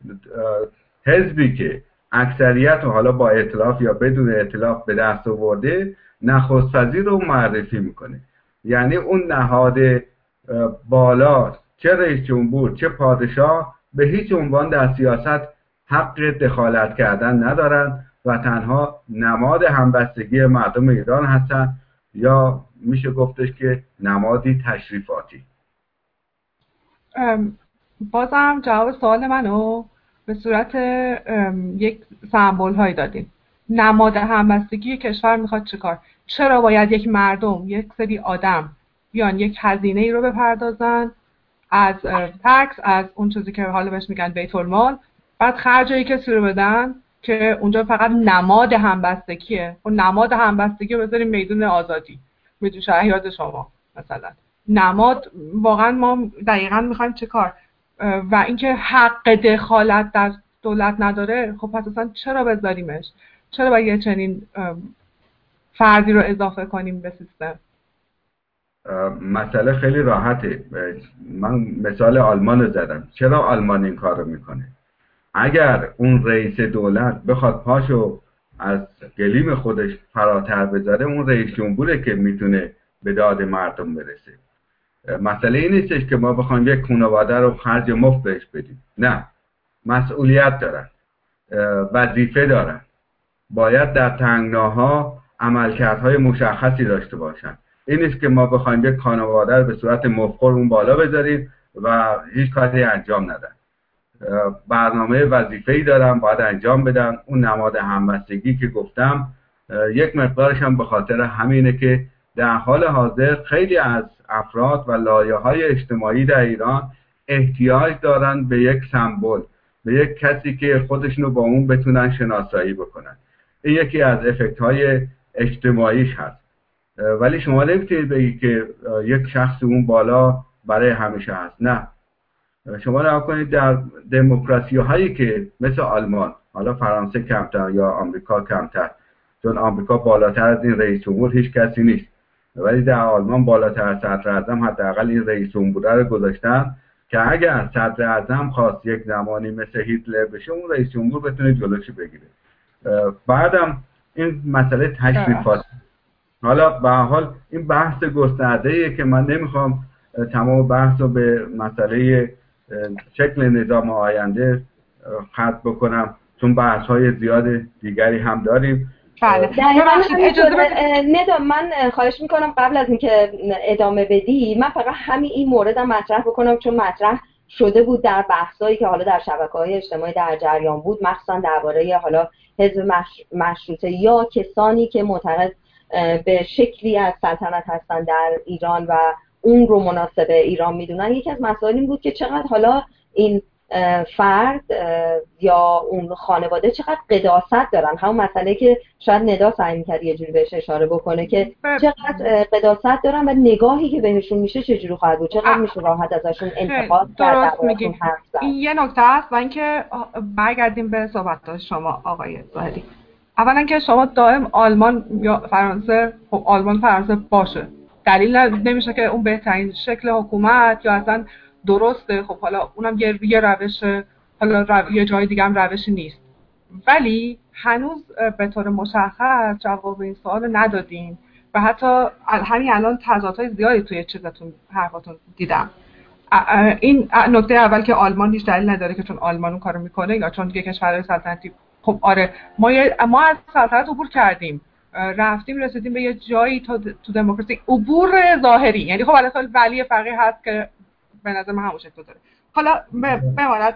حزبی که اکثریت رو حالا با ائتلاف یا بدون ائتلاف به دست آورده نخست وزیر رو معرفی میکنه. یعنی اون نهاد بالا چه رئیس جمهور چه پادشاه به هیچ عنوان در سیاست حق دخالت کردن ندارن و تنها نماد همبستگی مردم ایران هستن یا میشه گفتش که نمادی تشریفاتی. بازم جواب سوال منو به صورت یک سمبل هایی دادیم. نماد همبستگی کشور میخواد چیکار؟ چرا باید یک مردم، یک سری آدم بیان یک هزینه ای رو بپردازن از تکس، از اون چیزی که حالا بهش میگن بیت المال، بعد خرجایی کسی رو بدن که اونجا فقط نماد همبستگیه. اون نماد همبستگی رو بذاریم میدون آزادی، میدون شهیاد شما مثلا. نماد واقعا ما دقیقاً میخوایم چه کار؟ و اینکه حق دخالت در دولت نداره، خب پس اصلا چرا بذاریمش؟ چرا باید یه چنین فردی رو اضافه کنیم به سیستم؟ مسئله خیلی راحته. من مثال آلمان رو زدم. چرا آلمان این کار رو میکنه؟ اگر اون رئیس دولت بخواد پاشو از گلیم خودش فراتر بذاره، اون رئیس جمهوره که میتونه به داد مردم برسه. مسئله این نیستش که ما بخوایم یک خانواده رو خرج مفت بهش بدیم. نه، مسئولیت دارن، وظیفه دارن، باید در تنگناها عملکردهای مشخصی داشته باشن. این نیست که ما بخوایم یک خانواده رو به صورت مفخور اون بالا بذاریم و هیچ کاری انجام ندن. برنامه وظیفه‌ای دارن، باید انجام بدن. اون نماد همبستگی که گفتم یک مقدارش هم به خاطر همینه که در حال حاضر خیلی از افراد و لایه‌های اجتماعی در ایران احتیاج دارن به یک سمبل، به یک کسی که خودشونو با اون بتونن شناسایی بکنن. این یکی از افکت‌های اجتماعیش هست. ولی شما نمیتونید بگید که یک شخص اون بالا برای همیشه هست. نه، شما نگاه کنید در دموکراسی هایی که مثل آلمان، حالا فرانسه کمتر یا آمریکا کمتر، چون آمریکا بالاتر از این رئیس جمهور هیچ کسی نیست، ولی در آلمان بالاتر از صدر اعظم حداقل این رئیس جمهور رو گذاشتن که اگر صدر اعظم خواست یک زمانی مثل هیتلر بشه، اون رئیس جمهور بتونه جلوشو بگیره. بعدم این مسئله تشریفات. حالا به هر حال این بحث گسترده‌ایه که من نمیخوام تمام بحث رو به مسئله شکل نظام آینده ختم بکنم، چون بحث‌های زیاد دیگری هم داریم. بله. اجازه ندا، من خواهش میکنم قبل از اینکه ادامه بدی، من فقط همین این موردم مطرح بکنم، چون مطرح شده بود در بحثایی که حالا در شبکه‌های اجتماعی در جریان بود، مخصوصا درباره حالا حزب مش... مشروطه یا کسانی که معتقد به شکلی از سلطنت هستن در ایران و اون رو مناسب ایران میدونن. یکی از مسائل این بود که چقدر حالا این فرد یا اون خانواده چقدر قداست دارن. همون مسئله که شاید ندا سعی می‌کرد یه جوری بهش اشاره بکنه که چقدر قداست دارن و نگاهی که بهشون میشه چجوری خواهد بود، چقدر میشه راحت ازشون انتقاد کرد. این یه نکته است. و اینکه برگردیم به صحبت شما آقای زاهدی، اولا که شما دائم آلمان یا فرانسه، خب آلمان فرانسه باشه، دلیل نمیشه که اون بهترین شکل حکومت یا اصلا درسته. خب حالا اونم یه, یه روش، حالا رو... یه جای دیگه هم روشی نیست، ولی هنوز به طور مشخص جواب این سوال ندادین و حتی همین الان تضادهای زیادی توی چیزاتون حرفاتون دیدم. این نکته اول که آلمان هیچ دلیل نداره که چون آلمان اون کارو میکنه یا چون دیگه کشورهای سلطنتی. خب آره، ما ما از سلطنت عبور کردیم، رفتیم رسیدیم به یه جایی تا تو دموکراسی، عبور ظاهری. یعنی خب الان ولی فقیه هست که به نظر من همون شکل داره. حالا بماند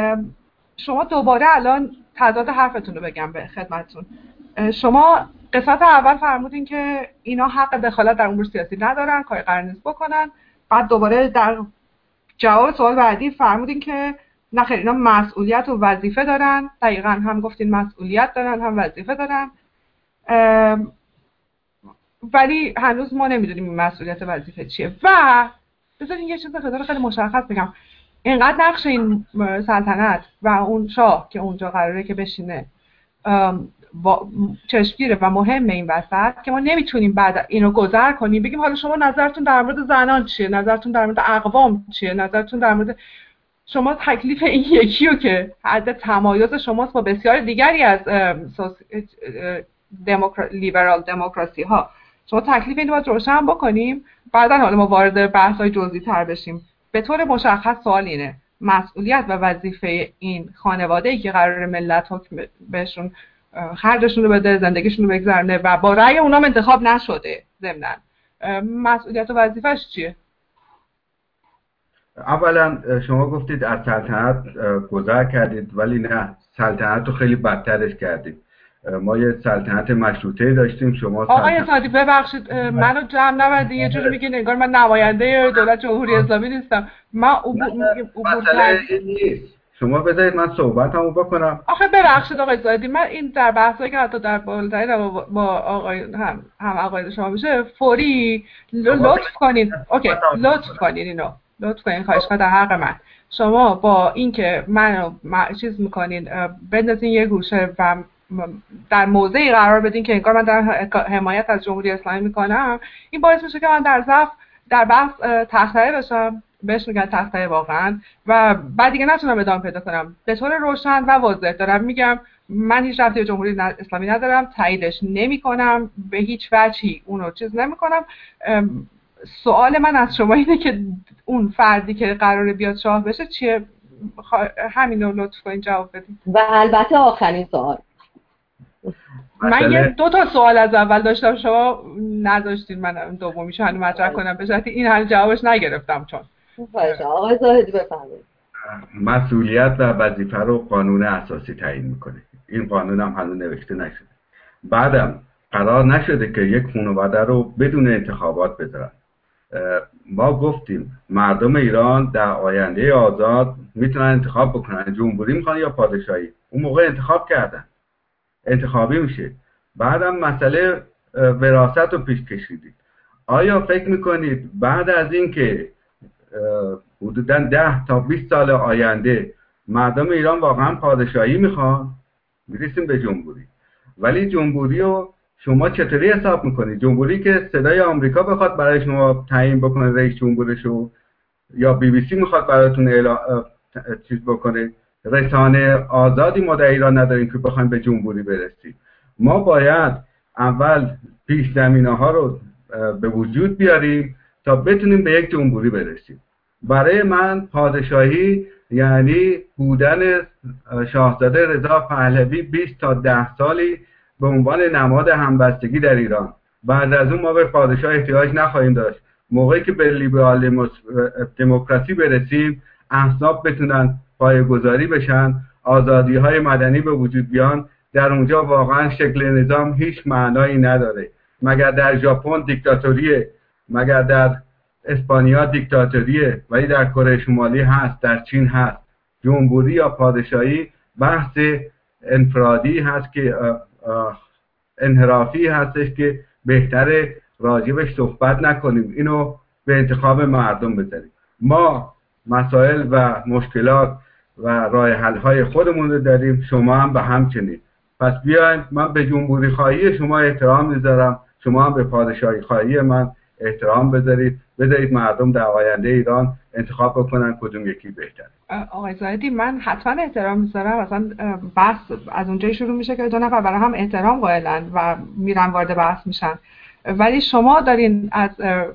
شما دوباره الان تضاد حرفتون رو بگم به خدمتتون. شما قسمت اول فرمودین که اینا حق دخالت در امور سیاسی ندارن، کاری قرار نیست بکنن. بعد دوباره در جواب سوال بعدی فرمودین که نه خیر، اینا مسئولیت و وظیفه دارن. دقیقاً هم گفتین مسئولیت دارن هم وظیفه دارن، ولی هنوز ما نمیدونیم این مسئولیت و وظیفه چیه. و بذارین یه چیز خیلی خیلی مشخص بگم، اینقدر نقش این سلطنت و اون شاه که اونجا قراره که بشینه چشمگیره و مهمه این وسط که ما نمیتونیم بعد اینو گذر کنیم بگیم حالا شما نظرتون در مورد زنان چیه، نظرتون در مورد اقوام چیه، نظرتون در مورد شما تکلیف این یکی رو که حد تمایز شماست با بسیار دیگری از دموکر... لیبرال دموکراسی ها، شما تکلیف این رو باید روشن بکنیم. بعدا حالا ما وارد بحث‌های جزئی تر بشیم. به طور مشخص سوال اینه، مسئولیت و وظیفه این خانواده‌ای که قرار ملت حکم بهشون خرجشون رو بده، زندگیشون رو بگذرونه و با رأی اونام انتخاب نشده ضمناً، مسئولیت و وظیفش چیه؟ اولا شما گفتید از سلطنت گذر کردید، ولی نه، سلطنت رو خیلی بدترش کردید. ما یه سلطنت مشروطه داشتیم. شما آقای سادی ببخشید منو جمع نبردی، یه جوری میگین انگار من نماینده دولت جمهوری اسلامی نیستم. ما عبور مسئله این نیست. شما بذارید من صحبتمو بکنم. آخه ببخشید آقای سادی، من این در بحثایی که حتی در بالاترین با آقای هم هم آقای شما میشه فوری لطف کنید. اوکی لطف کنید اینو لطف کنید، خواهش می‌کنم در حق من. شما با اینکه منو چیز میکنین بندازین یه گوشه و در موضعی قرار بدین که انگار من در حمایت از جمهوری اسلامی میکنم، این باعث میشه که من در ضعف در بحث تحقیه بشم، بهش میگن تحقیه واقعا، و بعد دیگه نتونم ادامه پیدا کنم. به طور روشن و واضح دارم میگم من هیچ ربطی به جمهوری اسلامی ندارم، تاییدش نمیکنم به هیچ وجهی، اونو چیز نمیکنم. سوال من از شما اینه که اون فردی که قراره بیاد شاه بشه چیه؟ همینو لطف کنین جواب بدین. و البته آخرین سوال، من یه دو تا سوال از اول داشتم شما نذاشتین من دومیشو هنوز مطرح کنم، به جهت این هنوز جوابش نگرفتم. چون باشه آقای زاهدی بفرمایید. مسئولیت و وظیفه رو قانون اساسی تعیین میکنه. این قانون هم هنوز نوشته نشده. بعدم قرار نشده که یک خانواده رو بدون انتخابات بذارن. ما گفتیم مردم ایران در آینده آزاد میتونن انتخاب بکنن جمهوری میخوان یا پادشاهی. اون موقع انتخاب کردن، انتخابی میشه. بعدم مسئله وراثت رو پیش کشیدید. آیا فکر میکنید بعد از این که حدوداً ده تا بیست سال آینده مردم ایران واقعا پادشاهی میخوان؟ میرسیم به جمهوری. ولی جمهوری رو شما چطوری حساب میکنید؟ جمهوری که صدای آمریکا بخواد برای شما تعیین بکنه رئیس جمهورشو، یا بی بی سی میخواد براتون اعلام چیز بکنه؟ رسانه آزادی ما در ایران نداریم که بخوایم به جمهوری برسیم. ما باید اول پیش زمینه ها رو به وجود بیاریم تا بتونیم به یک جمهوری برسیم. برای من پادشاهی یعنی بودن شاهزاده رضا پهلوی بیست تا ده سالی به عنوان نماد همبستگی در ایران. بعد از اون ما به پادشاه احتیاج نخواهیم داشت. موقعی که به لیبرال دموکراسی برسیم، احزاب بتونن پایه‌گذاری بشن، آزادی‌های مدنی به وجود بیان، در اونجا واقعا شکل نظام هیچ معنایی نداره. مگر در ژاپن دیکتاتوریه، مگر در اسپانیا دیکتاتوریه، ولی در کره شمالی هست، در چین هست. جمهوری یا پادشاهی بحث انفرادی هست که انحرافی هستش که بهتره راجبش صحبت نکنیم، اینو به انتخاب مردم بذاریم. ما مسائل و مشکلات و راه حل های خودمون رو داریم، شما هم به همچنین. پس بیاین، من به جمهوری خواهی شما احترام میذارم، شما هم به پادشاهی خواهی من احترام بذارید. بذارید مردم در آینده ایران انتخاب بکنن کدوم یکی بهتره. آقای زاهدی من حتما احترام میذارم. اصلا بحث از اونجایی شروع میشه که دو نفر برای هم احترام قائلن و میرن وارد بحث میشن، ولی شما دارین از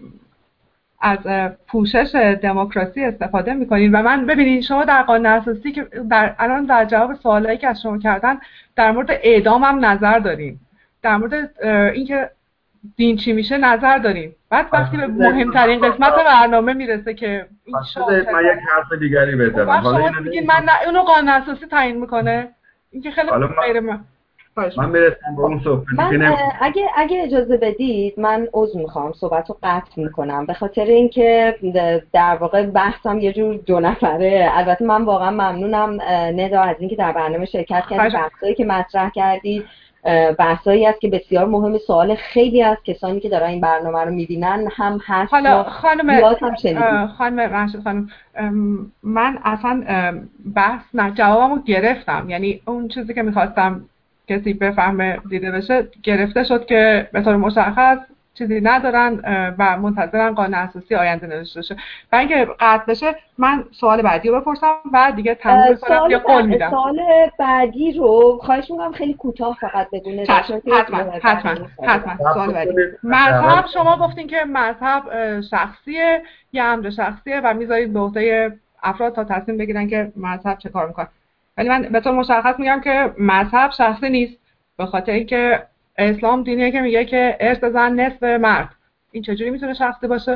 از پوشش دموکراسی استفاده میکنین. و من ببینید شما در قانون اساسی که در الان در جواب سوالایی که از شما کردن در مورد اعدام هم نظر دارین، در مورد اینکه دین چی میشه نظر دارین. بعد وقتی به مهمترین قسمت برنامه میرسه که این شاه من یک حرف دیگری بزنم، حالا شما میگین من نه اونو قانون اساسی تعیین میکنه، این که خیلی غیر من من میرسم به اون صحبتی من اگه اگه اجازه بدید من عذر میخوام صحبت رو قطع میکنم، به خاطر اینکه در واقع بحثم یه جور دو نفره. البته من واقعا ممنونم ندا از اینکه در برنامه شرکت کردید، بحثایی که مطرح کردید بحثایی است که بسیار مهمه. سوال خیلی از کسانی که دارن این برنامه رو میبینن هم هست. حالا خانم هم خانم رشید خانم من اصلا بحث نه جوابمو گرفتم، یعنی اون چیزی که میخواستم کسی بفهمه دیده بشه گرفته شد که به طور مشخص چیزی ندارن و منتظرن قانون اساسی آینده نوشته بشه. و اینکه قطع بشه من سوال بعدی رو بپرسم و دیگه تموم کنم یا قول میدم. سوال بعدی رو خواهش میکنم خیلی کوتاه فقط بگونه. حتما حتما حتما سوال بعدی. مذهب شما گفتین که مذهب شخصیه، یه امر شخصیه و میذارید به عهده افراد تا تصمیم بگیرن که مذهب چه کار میکنه. ولی من به طور مشخص میگم که مذهب شخصی نیست، به خاطر اینکه اسلام دینیه که میگه که ارث زن نصف مرد این چجوری میتونه شخصی باشه؟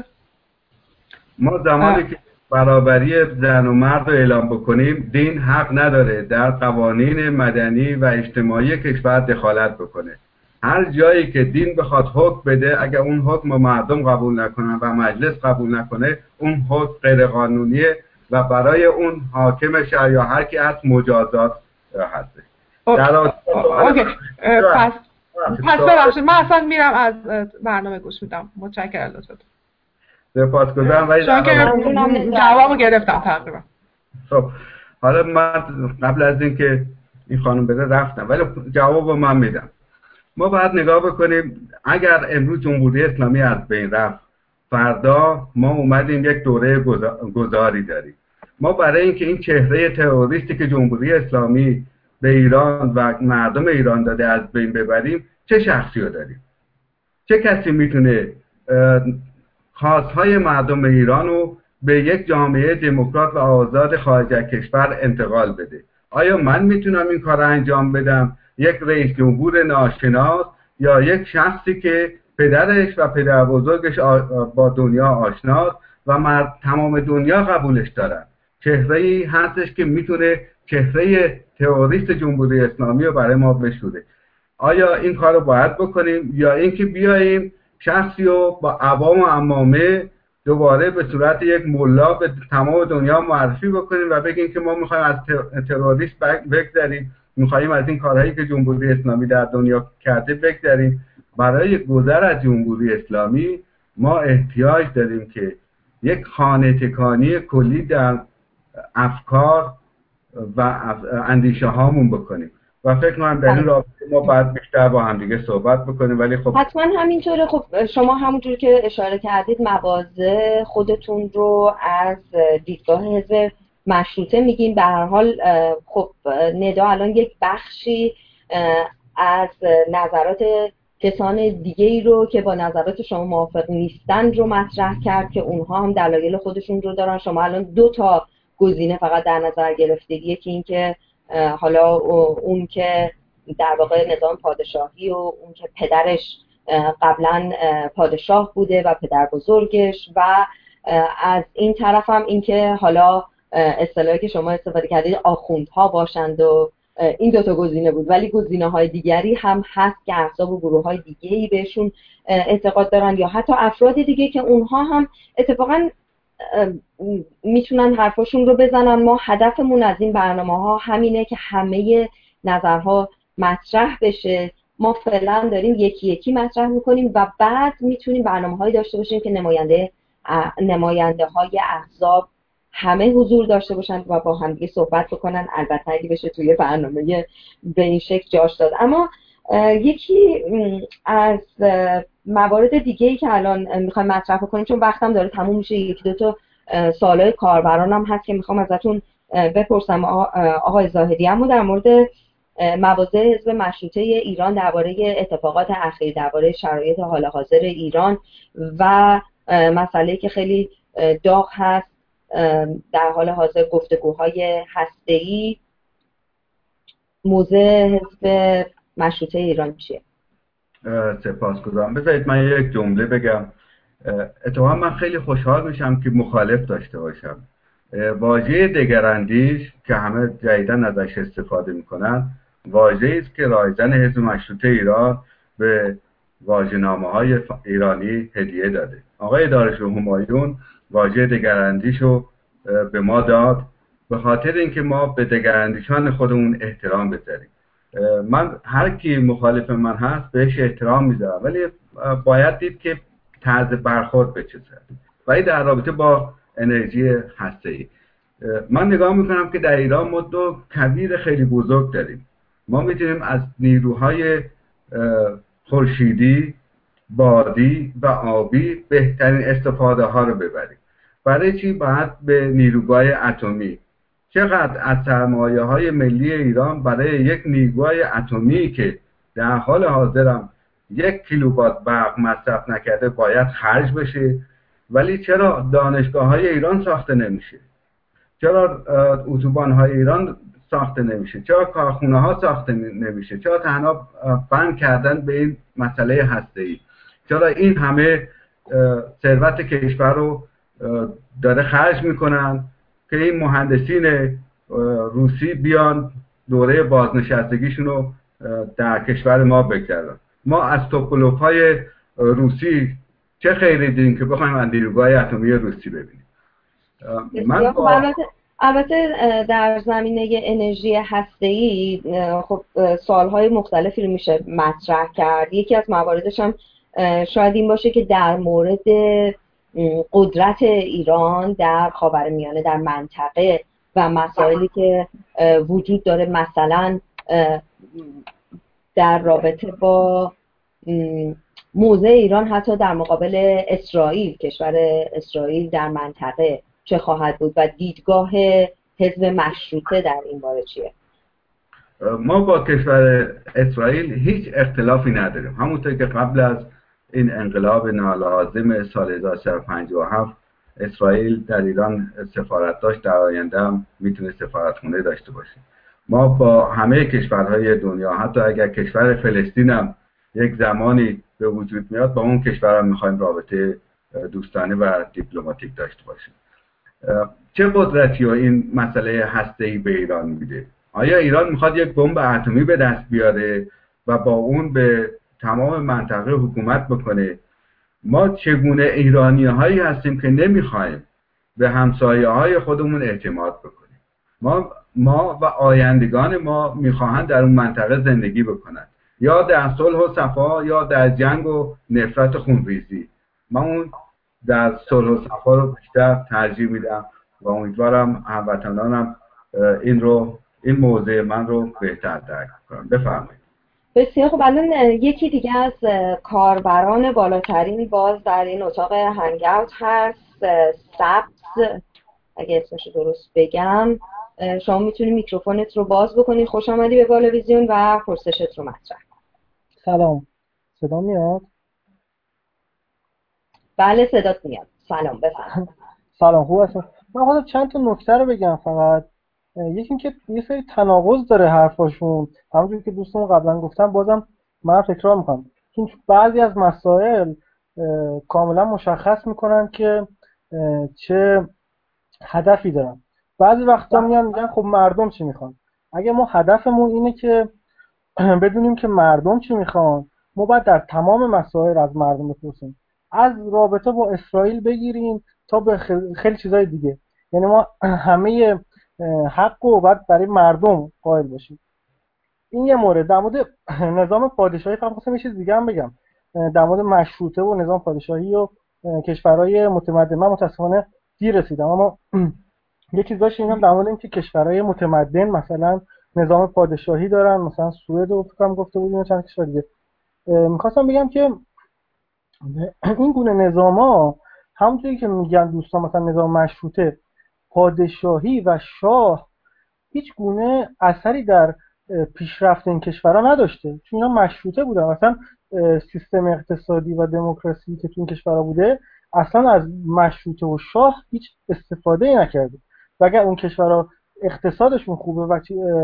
ما زمانی که برابری زن و مرد رو اعلام بکنیم، دین حق نداره در قوانین مدنی و اجتماعی کشور دخالت بکنه. هر جایی که دین بخواد حکم بده، اگر اون حکم مردم قبول نکنن و مجلس قبول نکنه، اون حکم غیر قانونیه و برای اون حاکم شهر یا هر کی هست مجازات هست. در اوکی. پس پس ببخشید من اصلا میرم از برنامه گوش میدم. متشکرم لطفاً. سپاسگزارم. ولی چون که جوابو گرفتم تقریبا. خب حالا من قبل از اینکه این خانم بره رفتم، ولی جوابو من میدم. ما باید نگاه بکنیم اگر امروز جمهوری اسلامی از بین رفت، فردا ما اومدیم یک دوره گذاری داریم. ما برای اینکه این چهره تروریستی که جمهوری اسلامی به ایران و مردم ایران داده از بین ببریم، چه شخصی رو داریم؟ چه کسی میتونه خواستهای مردم ایران رو به یک جامعه دموکرات و آزاد خارج از کشور انتقال بده؟ آیا من میتونم این کار رو انجام بدم؟ یک رئیس جمهور ناشناس یا یک شخصی که پدرش و پدر بزرگش با دنیا آشناست و مرد تمام دنیا قبولش دارن، چهره‌ای هستش که میتونه چهره تروریست جمهوری اسلامی رو برای ما بشوره؟ آیا این کار رو باید بکنیم یا اینکه بیاییم شخصی رو با عوام و عمامه دوباره به صورت یک ملا به تمام دنیا معرفی بکنیم و بگیم که ما میخوایم از تروریست بگذریم، میخوایم از این کارهایی که جمهوری اسلامی در دنیا کرده بگذریم؟ برای گذر از جمهوری اسلامی ما احتیاج داریم که یک خانه تکانی کلی در افکار و اندیشه هامون بکنیم و فکر کنم در این رابطه ما باید بیشتر با هم دیگه صحبت بکنیم. ولی خب حتما همینطوره. خب شما همونجور که اشاره کردید مواضع خودتون رو از دیدگاه حزب مشروطه میگین. به هر حال خب ندا الان یک بخشی از نظرات کسان دیگه ای رو که با نظرات شما موافق نیستند رو مطرح کرد که اونها هم دلایل خودشون رو دارن. شما الان دو تا گزینه فقط در نظر گرفتید، یکی این که حالا اون که در واقع نظام پادشاهی و اون که پدرش قبلا پادشاه بوده و پدر بزرگش، و از این طرف هم این که حالا اصطلاحی که شما استفاده کردید آخوندها باشند و این دوتا گزینه بود. ولی گزینه های دیگری هم هست که احزاب و گروه های دیگه‌ای بهشون اعتقاد دارن یا حتی افراد دیگه که اونها هم اتفاقا میتونن حرفاشون رو بزنن. ما هدفمون از این برنامه ها همینه که همه نظرها مطرح بشه. ما فعلا داریم یکی یکی مطرح میکنیم و بعد میتونیم برنامه هایی داشته باشیم که نماینده نماینده های احزاب همه حضور داشته باشن و با هم دیگه صحبت بکنن. البته اگه بشه توی برنامه به این شکل جاش داد. اما یکی از موارد دیگه‌ای که الان میخوایم مطرح کنیم، چون وقتم داره تموم میشه، یکی دو تا سوالای کاربرانم هست که میخوام ازتون بپرسم آقای زاهدی. اما در مورد مواضع حزب مشروطه ایران درباره اتفاقات اخیر، درباره شرایط حال حاضر ایران و مسئله‌ای که خیلی داغ هست در حال حاضر، گفتگوهای هسته‌ای، موضع حزب مشروطه ایران چیه؟ سپاسگزارم. بذارید من یک جمله بگم. اتفاقا من خیلی خوشحال میشم که مخالف داشته باشم. واژه دگراندیش که همه جدیداً ازش استفاده میکنن، واژه‌ای است که رایزن حزب مشروطه ایران به واژه‌نامه‌های ایرانی هدیه داده. آقای دارالشمهمایون واژه دگراندیش رو به ما داد به خاطر اینکه ما به دگراندیشان خودمون احترام بذاریم. من هر کی مخالف من هست بهش احترام میذارم، ولی باید دید که طرز برخورد به چه صورت. ولی در رابطه با انرژی هسته‌ای من نگاه میکنم که در ایران ما دو کویر خیلی بزرگ داریم. ما میتونیم از نیروهای خورشیدی، بادی و آبی بهترین استفاده ها رو ببریم. برای چی باید به نیروگاه اتمی؟ چقدر از سرمایه های ملی ایران برای یک نیروگاه اتمی که در حال حاضرم یک کیلووات برق مصرف نکرده باید خرج بشه؟ ولی چرا دانشگاه های ایران ساخته نمیشه؟ چرا اتوبان های ایران ساخته نمیشه؟ چرا کارخونه ها ساخته نمیشه؟ چرا تنها بند کردن به این مسئله هسته‌ای؟ چرا این همه ثروت کشور رو داره خرج میکنن که این مهندسین روسی بیان دوره بازنشستگیشون رو در کشور ما بگذرن. ما از توپولوف‌های روسی چه خیری دیدیم که بخوایم از نیروگاه اتمی روسی ببینیم. من با... البته در زمینه انرژی هسته‌ای خب سوال‌های مختلفی رو میشه مطرح کرد. یکی از مواردش هم شاید این باشه که در مورد قدرت ایران در خاورمیانه، در منطقه و مسائلی که وجود داره، مثلا در رابطه با موضع ایران حتی در مقابل اسرائیل، کشور اسرائیل در منطقه چه خواهد بود و دیدگاه حزب مشروطه در این باره چیه؟ ما با کشور اسرائیل هیچ اختلافی نداریم. همونطور که قبل از این انقلاب نالازم سال هزار و سیصد و پنجاه و هفت اسرائیل در ایران سفارت داشت، در آینده هم میتونه سفارتخونه داشته باشه. ما با همه کشورهای دنیا، حتی اگر کشور فلسطین هم یک زمانی به وجود میاد، با اون کشور هم میخوایم رابطه دوستانه و دیپلماتیک داشته باشیم. چه قدرتی رو این مسئله هسته‌ای به ایران میده؟ آیا ایران میخواد یک بمب اتمی به دست بیاره و با اون به تمام منطقه حکومت بکنه؟ ما چگونه ایرانی هایی هستیم که نمیخوایم به همسایه های خودمون اعتماد بکنیم؟ ما ما و آیندگان ما میخواهند در اون منطقه زندگی بکنند، یا در صلح و صفا یا در جنگ و نفرت خونریزی. من اون در صلح و صفا رو بیشتر ترجیح میدم و امیدوارم هموطنانم این رو این موضع من رو بهتر درک کنن. بفرمایید. بسیار خب. الان یکی دیگه از کاربران بالاترین باز در این اتاق هنگاوت هست، سبز، اگه اسمش درست بگم. شما میتونی میکروفونت رو باز بکنی. خوش آمدی به بالویزیون و پرسشت رو مطرح کن. سلام، صدا میاد؟ بله صدات میاد. سلام، بفرمایید. سلام، خوب هستم. من خودم چند تا نکته رو بگم فقط. یکی اینکه یه سری تناقض داره حرفاشون، همونجوری که دوستمون قبلا گفتم، بازم من تکرار میکنم. چون بعضی از مسائل کاملا مشخص میکنن که چه هدفی دارن. بعضی وقتا میان میگن خب مردم چی میخوان. اگه ما هدفمون اینه که بدونیم که مردم چی میخوان، ما باید در تمام مسائل از مردم بپرسیم، از رابطه با اسرائیل بگیریم تا به خیلی چیزای دیگه. یعنی ما همه حق رو باید برای مردم قائل باشیم. این یه مورد. در مورد نظام پادشاهی فقط خواستم یه چیز دیگه هم بگم، در مورد مشروطه و نظام پادشاهی و کشورهای متمدن. من متاسفانه دیر رسیدم، اما یه چیز داشت اینم در مورد اینکه کشورهای متمدن مثلا نظام پادشاهی دارن، مثلا سوئد رو فکر کنم گفته بودیم چند کشور دیگه. می‌خواستم بگم که این گونه نظاما همونطوری که میگن دوستان، مثلا نظام مشروطه، پادشاهی و شاه هیچ گونه اثری در پیشرفت این کشورها نداشته، چون اینا مشروطه بودن. مثلا سیستم اقتصادی و دموکراسی که تو این کشورها بوده اصلا از مشروطه و شاه هیچ استفاده ای نکرده. و اگر اون کشورها اقتصادشون خوبه و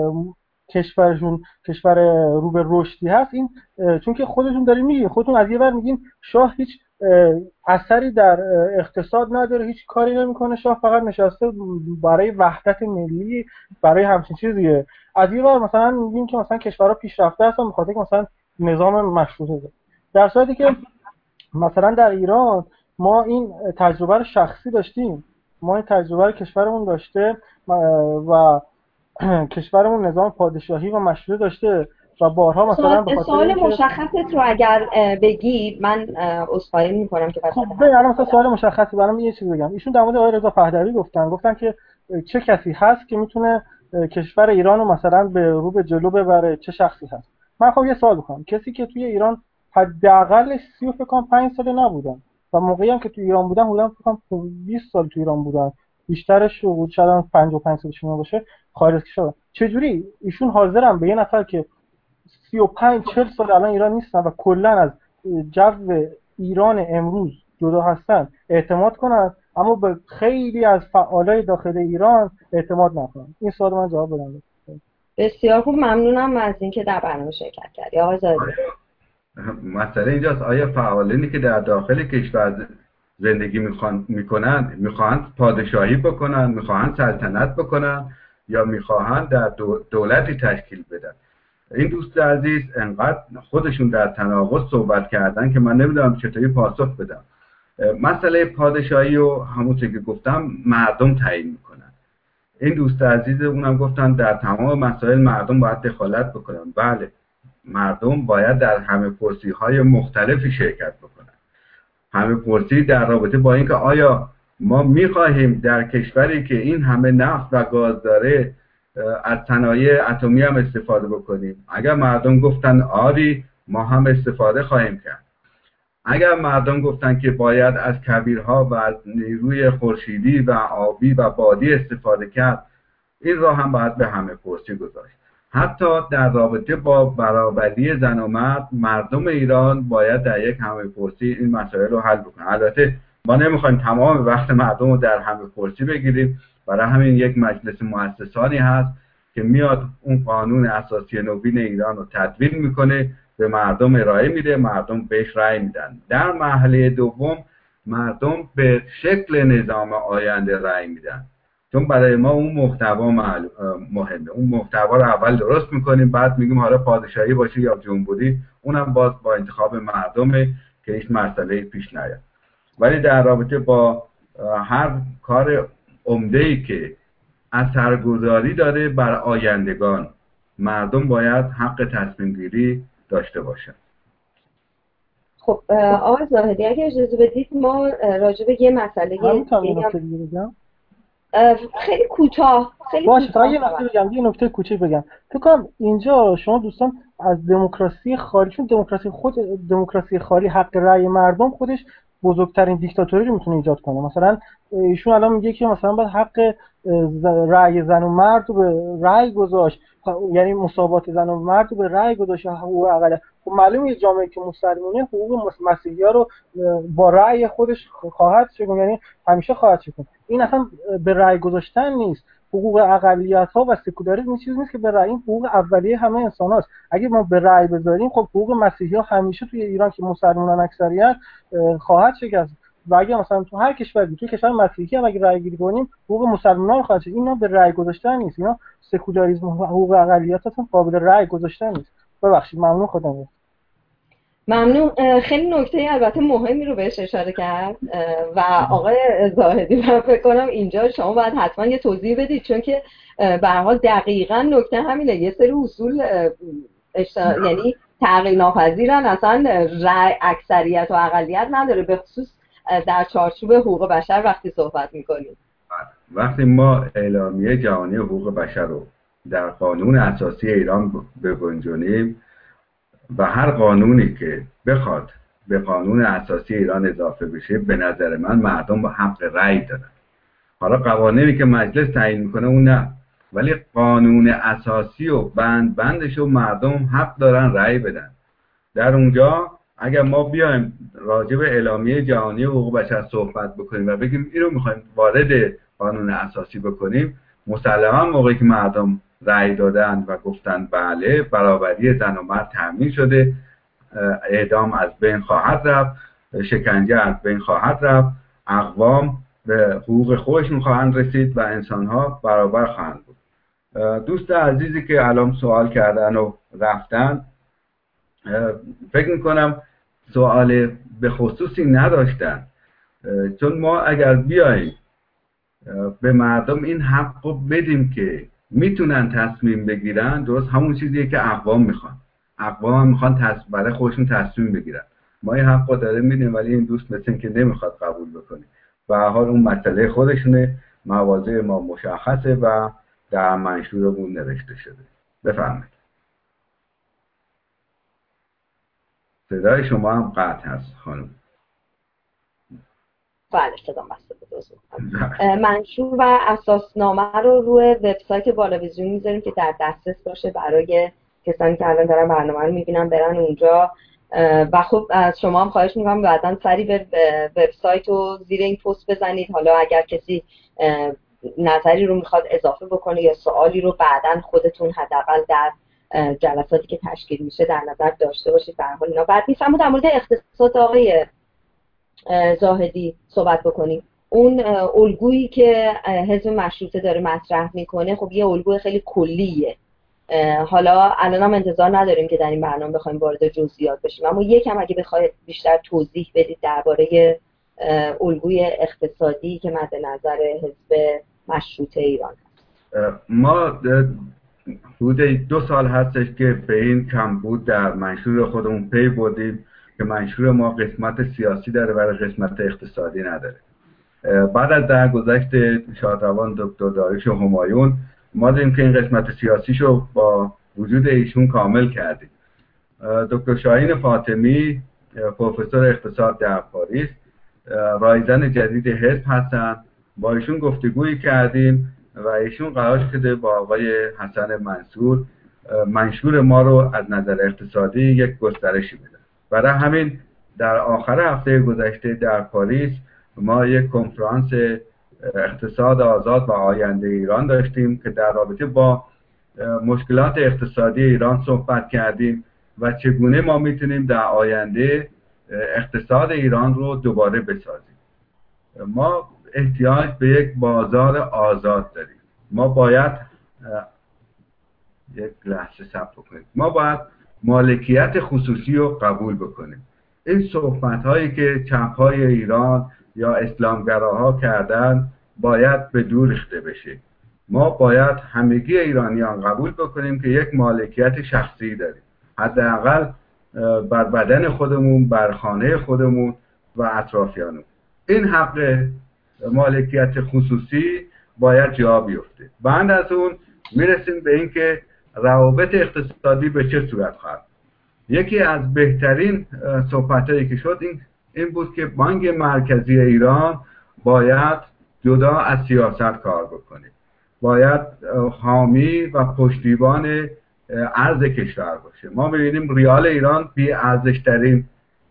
کشورشون کشور رو به رشدی هست، این چون که خودتون دارین میگین، خودتون از یه ور میگین شاه هیچ اثری در اقتصاد نداره، هیچ کاری نمیکنه، شاه فقط نشسته برای وحدت ملی، برای همچین چیزیه. از یه ور مثلا میگین که مثلا کشورها پیشرفته هستن به خاطر که مثلا نظام مشروطه داره، در صورتی که مثلا در ایران ما این تجربه رو شخصی داشتیم. ما این تجربه رو کشورمون داشته و کشورمون نظام پادشاهی و مشروطه داشته و بارها مثلا به خاطر سوال مشخصت رو اگر بگی من عذرخواهی میکنم که خب الان مثلا سوال مشخصی برام یه چیز بگم. ایشون در مورد آقای رضا پهلوی گفتن گفتن که چه کسی هست که میتونه کشور ایران رو مثلا به رو به جلو ببره، چه شخصی هست. من خب یه سوال میکنم، کسی که توی ایران حداقل سی و فکر کنم پنج سال نبودن و موقعی هم که توی ایران بودن بودن فکر کنم بیست سال توی ایران بودن، بیشترش بود شاید پنجاه و پنج سالشون باشه خارج از کشور، چجوری ایشون حاضرن به یه نفر که سی و پنج چهل سال الان ایران نیستن و کلا از جو ایران امروز جدا هستن اعتماد کنن، اما به خیلی از فعالای داخل ایران اعتماد نکنن؟ این سوال من جواب بدم. بسیار خوب، ممنونم از اینکه در برنامه شرکت کردی آقای زاهدی. مسئله اینجاست آیا فعالینی که در داخل کشور زندگی میخوان میکنن میخواهند پادشاهی بکنن، میخواهند سلطنت بکنن، یا میخواهند در دولتی تشکیل بدن؟ این دوست عزیز انقدر خودشون در تناقض صحبت کردن که من نمیدونم چطوری پاسخ بدم. مسئله پادشاهی و همونطور که گفتم مردم تعیین میکنن. این دوست عزیز اونم گفتن در تمام مسائل مردم باید دخالت بکنن. بله، مردم باید در همه پرسی های مختلفی شرکت بکنن. همه پرسی در رابطه با اینکه آیا ما میخواهیم در کشوری که این همه نفت و گاز داره از صنایع اتمی هم استفاده بکنیم. اگر مردم گفتن آری، ما هم استفاده خواهیم کرد. اگر مردم گفتن که باید از کبیرها و از نیروی خورشیدی و آبی و بادی استفاده کرد، این را هم باید به همه پرسی گذاشت. حتی در رابطه با برابری زن و مرد، مردم ایران باید در یک همه پرسی این مسائل رو حل بکنن. البته ما نمیخوایم تمام وقت مردم رو در همه پرسی بگیریم، برای همین یک مجلس مؤسسانی هست که میاد اون قانون اساسی نوین ایران رو تدوین میکنه، به مردم ارائه میده، مردم بهش رأی میدن. در مرحله دوم مردم به شکل نظام آینده رأی میدن، چون برای ما اون محتوا مهمه. اون محتوا رو اول درست میکنیم، بعد میگیم حالا پادشاهی باشه یا جمهوری، اونم باز با انتخاب مردمه که هیچ مسئله پیش نیاد. ولی در رابطه با هر کار عمده‌ای که اثرگذاری داره بر آیندگان، مردم باید حق تصمیم گیری داشته باشن. خب آقای زاهدی اگه اجازه بدید ما راجع به یه مسئله بگم خیلی کوتاه خیلی باشه تا یه نکته بگم یه نکته کوچیک بگم. فکر کنم اینجا شما دوستان از دموکراسی خالی، چون دموکراسی خود دموکراسی خالی حق رأی مردم خودش بزرگترین دیکتاتوری رو میتونه ایجاد کنه. مثلا ایشون الان میگه که مثلا باید حق رأی زن و مرد رو به رأی گذاشت، یعنی مساوات زن و مرد رو به رأی گذاشت، حقوق اقل. خب معلومه یه جامعه که مسلمانه حقوق مسیحی‌ها رو با رأی خودش خواهد شکن، یعنی همیشه خواهد شکن. این اصلا به رأی گذاشتن نیست. حقوق اقلیت‌ها و سکولاریسم این چیزی نیست که به رأی، این حقوق اولیه همه انسان‌هاست. اگه ما به رأی بذاریم خب حقوق مسیحی‌ها همیشه توی ایران که مسلمانان اکثریت خواهد شکست. و اگه مثلا تو هر کشوری، تو کشور مسیحی هم اگه رأی گیری کنیم حقوق مسلمانان خواهد شد. اینا به رأی گذاشتن نیست، اینا سکولاریسم و حقوق اقلیت اصلا قابل رأی گذاشتن نیست. ببخشید ممنون خودم. ممنون. خیلی نکته البته مهمی رو بهش اشاره کرد و آقای زاهدی من فکر کنم اینجا شما باید حتما یه توضیح بدید، چون که به هر حال دقیقاً نکته همینه. یه سری اصول اشتر... یعنی تغییر ناپذیرن، اصلا رأی اکثریت و اقلیت نداره، به خصوص در چارچوب حقوق بشر وقتی صحبت میکنیم. وقتی ما اعلامیه جهانی حقوق بشر رو در قانون اساسی ایران بگنجونیم و هر قانونی که بخواد به قانون اساسی ایران اضافه بشه، به نظر من مردم با حق رأی دارن. حالا قوانینی که مجلس تعیین میکنه اون نه، ولی قانون اساسی و بند بندش رو مردم حق دارن رأی بدن. در اونجا اگر ما بیایم راجع به اعلامیه جهانی حقوق بشر صحبت بکنیم و بگیم این رو میخوایم وارد قانون اساسی بکنیم، مسلما موقعی که مردم رأی دادن و گفتن بله برابری زن و مرد تامین شده، اعدام از بین خواهد رفت، شکنجه از بین خواهد رفت، اقوام به حقوق خودشون خواهند رسید و انسانها برابر خواهند بود. دوست عزیزی که الان سوال کردن و رفتن، فکر میکنم سوال به خصوصی نداشتن، چون ما اگر بیاییم به مردم این حق رو بدیم که میتونن تصمیم بگیرن، درست همون چیزیه که اقوام میخوان. اقوام هم میخوان تصمیم برای خودشون تصمیم بگیرن. ما این حق رو داره میدیم، ولی این دوست مثل که نمیخواد قبول بکنه. به هر حال اون مسئله خودشونه، مواضع ما مشخصه و در منشورمون نوشته شده. بفرمایید. صدای شما هم قطع هست خانم. بله صدام بسته بود. منشور و اساسنامه رو روی وبسایت بالاویزیون میذاریم که در دسترس باشه برای کسانی که الان دارن برنامه رو میبینن برن اونجا. و خب از شما هم خواهش میکنم بعداً سری به وبسایت رو زیر این پست بزنید. حالا اگر کسی نظری رو میخواد اضافه بکنه یا سوالی رو بعداً خودتون حداقل در جلساتی که تشکیل میشه در نظر داشته باشید. به هر حال اینا بعد نیست. اما در مورد اقتصاد آقای زاهدی صحبت بکنیم. اون الگویی که حزب مشروطه داره مطرح میکنه خب یه الگوی خیلی کلیه. حالا الان هم انتظار نداریم که در این برنامه بخوایم وارد جزئیات بشیم، اما یکم اگه بخواید بیشتر توضیح بدید درباره الگوی اقتصادی که مد نظر حزب مشروطه ایران هست. ما حدود دو سال هستش که به این کمبود در منشور خودمون پی بردیم که منشور ما قسمت سیاسی داره ولی قسمت اقتصادی نداره. بعد از درگذشت شادروان دکتر داریوش همایون ما دیدیم که این قسمت سیاسیشو با وجود ایشون کامل کردیم. دکتر شاهین فاطمی پروفسور اقتصاد در پاریس رایزن جدید حزب هستن، با ایشون گفتگویی کردیم و ایشون قرار شده با آقای حسن منصور منشور ما رو از نظر اقتصادی یک گسترشی بده. برای همین در آخر هفته گذشته در پاریس ما یک کنفرانس اقتصاد آزاد و آینده ایران داشتیم که در رابطه با مشکلات اقتصادی ایران صحبت کردیم و چگونه ما میتونیم در آینده اقتصاد ایران رو دوباره بسازیم. ما احتیاج به یک بازار آزاد داریم. ما باید یک لحظه صبر کنید. ما باید مالکیت خصوصی رو قبول بکنیم. این صحبت هایی که چپ های ایران یا اسلامگراها کردن باید به دور ریخته بشه. ما باید همگی ایرانیان قبول بکنیم که یک مالکیت شخصی داریم، حداقل بر بدن خودمون، بر خانه خودمون و اطرافیانمون. این حق مالکیت خصوصی باید جا بیفته. بعد از اون میرسیم به این که روابط اقتصادی به چه صورت خواهد. یکی از بهترین صحبتایی که شد این این بود که بانک مرکزی ایران باید جدا از سیاست کار بکنه، باید حامی و پشتیبان ارز کشور باشه. ما می‌بینیم ریال ایران بی ارزش‌ترین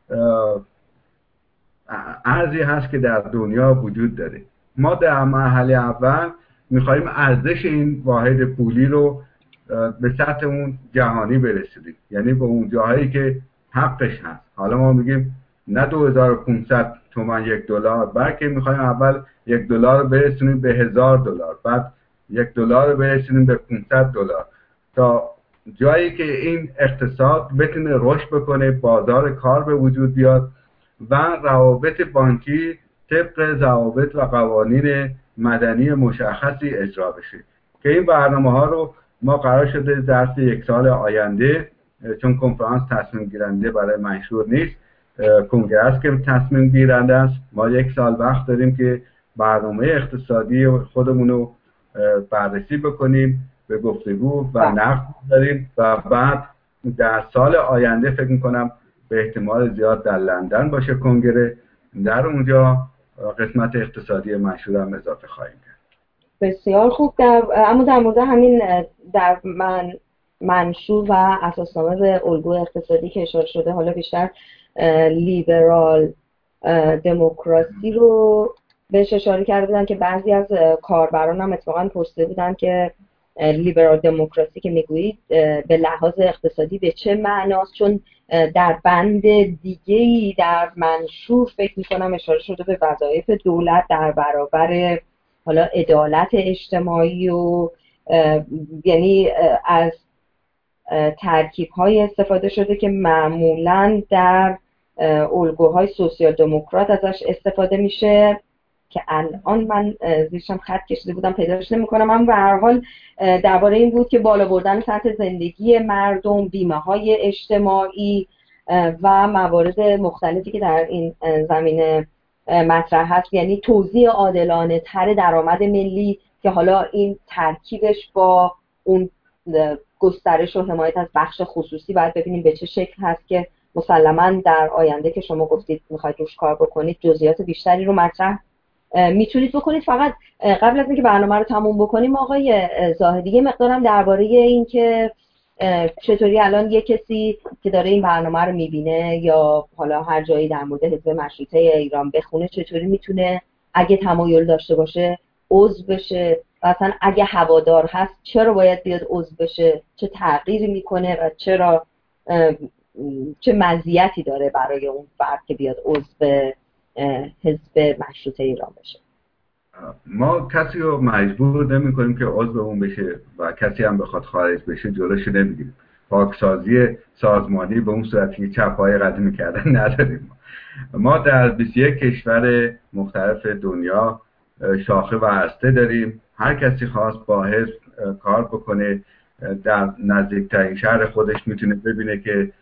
ارزی هست که در دنیا وجود داره. ما در مرحله اول می‌خوایم ارزش این واحد پولی رو به سطح اون جهانی برسونیم، یعنی به اون جاهایی که حقش هست. حالا ما میگیم نه دو هزار و پانصد تومان یک دلار، بلکه میخوایم اول یک دلار رو برسونیم به هزار دلار، بعد یک دلار رو برسونیم به پانصد دلار، تا جایی که این اقتصاد بتونه رشد بکنه، بازار کار به وجود بیاد و روابط بانکی طبق ضوابط و قوانین مدنی مشخصی اجرا بشه. که این برنامه ها رو ما قرار شده ظرف یک سال آینده، چون کنفرانس تصمیم گیرنده برای منشور نیست، کنگره است که تصمیم گیرنده است، ما یک سال وقت داریم که برنامه اقتصادی خودمون رو بررسی بکنیم، به گفتگو و نقد داریم و بعد در سال آینده فکر میکنم به احتمال زیاد در لندن باشه کنگره، در اونجا قسمت اقتصادی منشور هم اضافه خواهیم کرد. بسیار خوب. در اما در مورد همین در من منشور و اساسنامه به الگو اقتصادی که اشاره شده، حالا بیشتر لیبرال دموکراسی رو بهش اشاره کرده بودن که بعضی از کاربران هم اتفاقا پرسیده بودن که لیبرال دموکراسی که میگویید به لحاظ اقتصادی به چه معناست، چون در بند دیگه‌ای در منشور فکر می‌کنم اشاره شده به وظایف دولت در برابر حالا عدالت اجتماعی و یعنی از ترکیب‌های استفاده شده که معمولاً در الگوهای سوسیال دموکرات ازش استفاده میشه که الان من زیرشم خط کشیده بودم پیداش نمی‌کنم. اما به هر حال درباره این بود که بالا بردن سطح زندگی مردم، بیمه‌های اجتماعی و موارد مختلفی که در این زمینه مطرح هست، یعنی توزیع عادلانه تر درآمد ملی که حالا این ترکیبش با اون گسترش و حمایت از بخش خصوصی باید ببینیم به چه شکل هست که مسلماً در آینده که شما گفتید میخواید روش کار بکنید جزئیات بیشتری رو مطرح میتونید بکنید. فقط قبل از اینکه برنامه رو تموم بکنیم آقای زاهدی یه مقدارم درباره این که چطوری الان یه کسی که داره این برنامه رو میبینه یا حالا هر جایی در مورد حزب مشروطه ایران بخونه چطوری میتونه اگه تمایل داشته باشه عضو بشه مثلا اگه هوادار هست چرا باید بیاد عضو بشه، چه تغییری میکنه و چرا چه مزیتی داره برای اون فرد که بیاد عضو حزب مشروطه ایران بشه. ما کسی رو مجبور نمی کنیم که عضو اون بشه و کسی هم بخواد خارج بشه جلوش نمیگیریم. پاکسازی سازمانی به اون صورتی که چپ‌های قدیمی کردن نداریم. ما در بیست و یک کشور مختلف دنیا شاخه و هسته داریم. هر کسی خواست با حزب کار بکنه در نزدیکترین شهر خودش میتونه ببینه که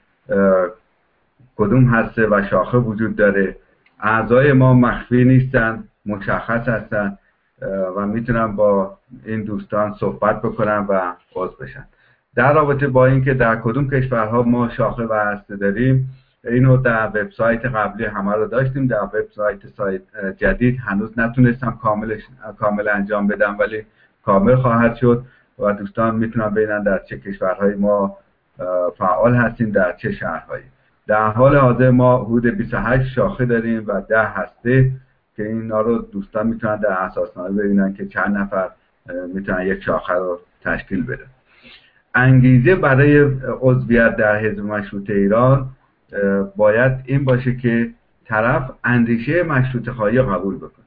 کدوم هسته و شاخه وجود داره. اعضای ما مخفی نیستن، مشخص هستن و میتونن با این دوستان صحبت بکنن و عضو بشن. در رابطه با اینکه در کدوم کشورها ما شاخه و هسته داریم، اینو در وبسایت قبلی همه رو داشتیم. در وبسایت سایت جدید هنوز نتونستم کاملش کامل انجام بدم، ولی کامل خواهد شد و دوستان میتونن ببینن در چه کشورهایی ما فعال هستیم، در چه شهرهایی. در حال حاضر ما حدود بیست و هشت شاخه داریم و ده هسته که اینا رو دوستان میتونن در اساسنامه ببینن که چند نفر میتونن یک شاخه رو تشکیل بدن. انگیزه برای عضویت در حزب مشروطه ایران باید این باشه که طرف اندیشه مشروطه خواهی قبول بکنه.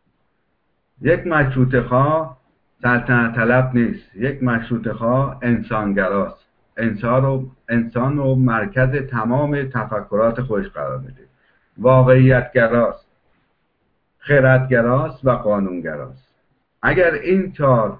یک مشروطه خواه سلطنت طلب نیست، یک مشروطه خواه انسانگراست. انسان رو انسان رو مرکز تمام تفکرات خودش قرار میده. واقعیتگراست، خردگراست و قانونگراست. اگر این چهار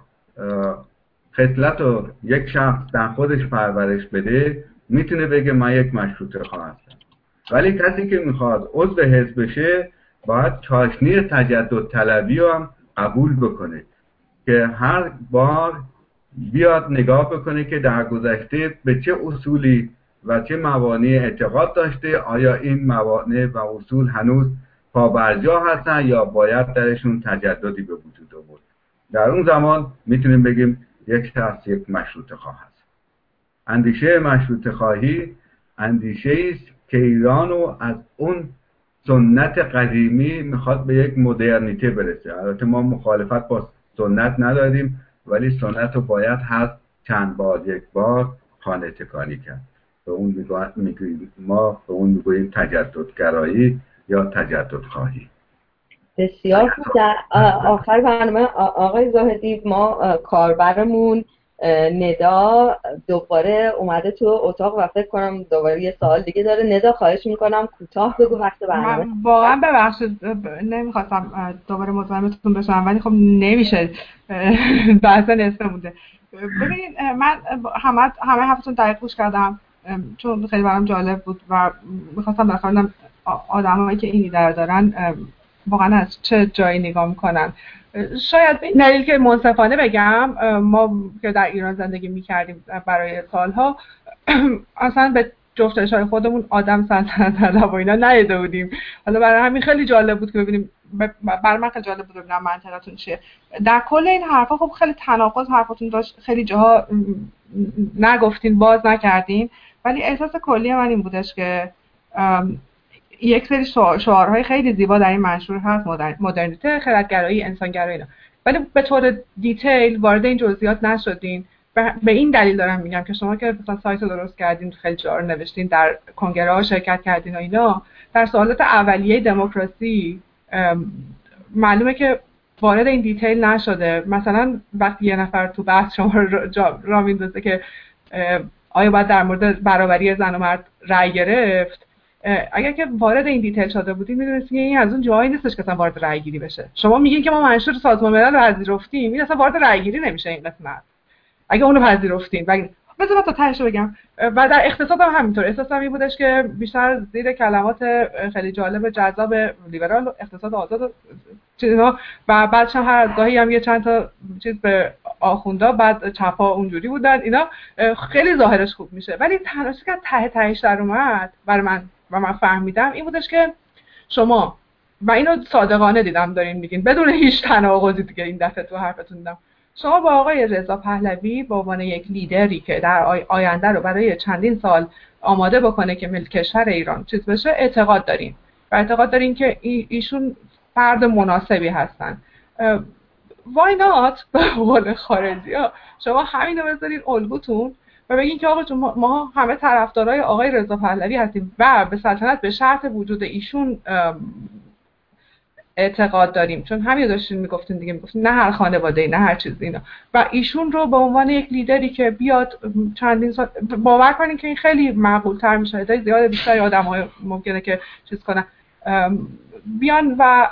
خصلت رو یک شخص در خودش پرورش بده، میتونه بگه من یک مشروطه خواه هستم. ولی کسی که میخواد عضو حزب بشه باید چاشنی تجدد طلبی رو هم قبول بکنه که هر بار بیاد نگاه بکنه که در گذشته به چه اصولی و چه موانع اعتقاد داشته، آیا این موانع و اصول هنوز پابرجا هستن یا باید درشون تجددی به وجود آورد. در اون زمان میتونیم بگیم یک شخص یک مشروطه خواه هست. اندیشه مشروطه خواهی اندیشه است که ایران رو از اون سنت قدیمی میخواد به یک مدرنیته برسه. البته ما مخالفت با سنت نداریم، ولی سنت رو باید هر چند بار یک بار خانه تکانی کرد. به اون میگوییم ما به اون میگوییم تجددگرایی یا تجدد خواهی. بسیار خوب. در آخر برنامه آقای زاهدی ما کاربرمون ندا دوباره اومده تو اتاق و فکر کنم دوباره یه سوال دیگه داره. ندا خواهش میکنم کوتاه بگو وقت برنامه. من واقعا ببخشید نمیخواستم دوباره مزاحمتون بشم ولی خب نمیشه، بحث نصف مونده. ببینید من همه همه حرفتون دقیق گوش کردم چون خیلی برام جالب بود و میخواستم بفهمم آدمایی که این ایده دارن واقعا از چه جایی نگاه میکنن. شاید به این دلیل که منصفانه بگم ما که در ایران زندگی میکردیم برای سالها اصلا به جفتشای خودمون آدم سلطنت طلب و اینا ندیده بودیم. حالا برای همین خیلی جالب بود که ببینیم، برای من خیلی جالب بود ببینم منطقتون چیه. در کل این حرفا خب خیلی تناقض حرفاتون داشت، خیلی جاها نگفتین، باز نکردین، ولی احساس کلی من این بودش که یک سری شعارهای خیلی زیبا در این منشور هست، مدرنیته، خردگرایی، انسانگرایی اینا، ولی به طور دیتیل وارد این جزئیات نشدین. به این دلیل دارم میگم که شما که مثلا سایت رو درست کردین، خیلی جا رو نوشتین، در کنگره ها شرکت کردین و اینا، در سوالات اولیه دموکراسی معلومه که وارد این دیتیل نشده. مثلا وقتی یه نفر تو بحث شما را, را میندازه که آیا باید در مورد برابری زن و مرد رأی گرفت، اگر که وارد این دیتیل شده بودیم میدونستیم که این از اون جایی نیستش که اصلا وارد رأی گیری بشه. شما میگین که ما منشور سازمان ملل رو پذیرفتیم، این اصلا وارد رأی گیری نمیشه این قسمت. اگه اونو پذیرفتین ولی بذار تا تهش بگم. و در اقتصاد هم همینطور احساسم این بودش که بیشتر زیر کلمات خیلی جالب جذاب لیبرال، اقتصاد آزاد چیزا، و بعدش هر از گاهی هم یه چند تا چیز به آخوندا بعد چپا اونجوری بودن اینا، خیلی ظاهرش خوب میشه. ولی تناسب که ته تهش در اومد برای من و من فهمیدم این بودش که شما، و اینو صادقانه دیدم دارین میگین بدون هیچ تناقضی دیگه این دفعه تو حرفتون دیدم، شما با آقای رضا پهلوی به عنوان یک لیدری که در آینده رو برای چندین سال آماده بکنه که ملک کشور ایران چیز بشه اعتقاد دارین و اعتقاد دارین که ایشون فرد مناسبی هستن. why not به قول خارجی ها شما همین رو بذارید الگوتون و بگین که آقا جون ما همه طرفدارای آقای رضا پهلوی هستیم و به سلطنت به شرط وجود ایشون اعتقاد داریم، چون همین داشتین میگفتین دیگه، میگفتین نه هر خانواده‌ای نه هر چیزی اینا، و ایشون رو به عنوان یک لیدری که بیاد چندین سال، باور کنین که این خیلی معقول تر میشه، تا زیاد بیشتر آدم‌ها ممکنه که چیز کنن بیان و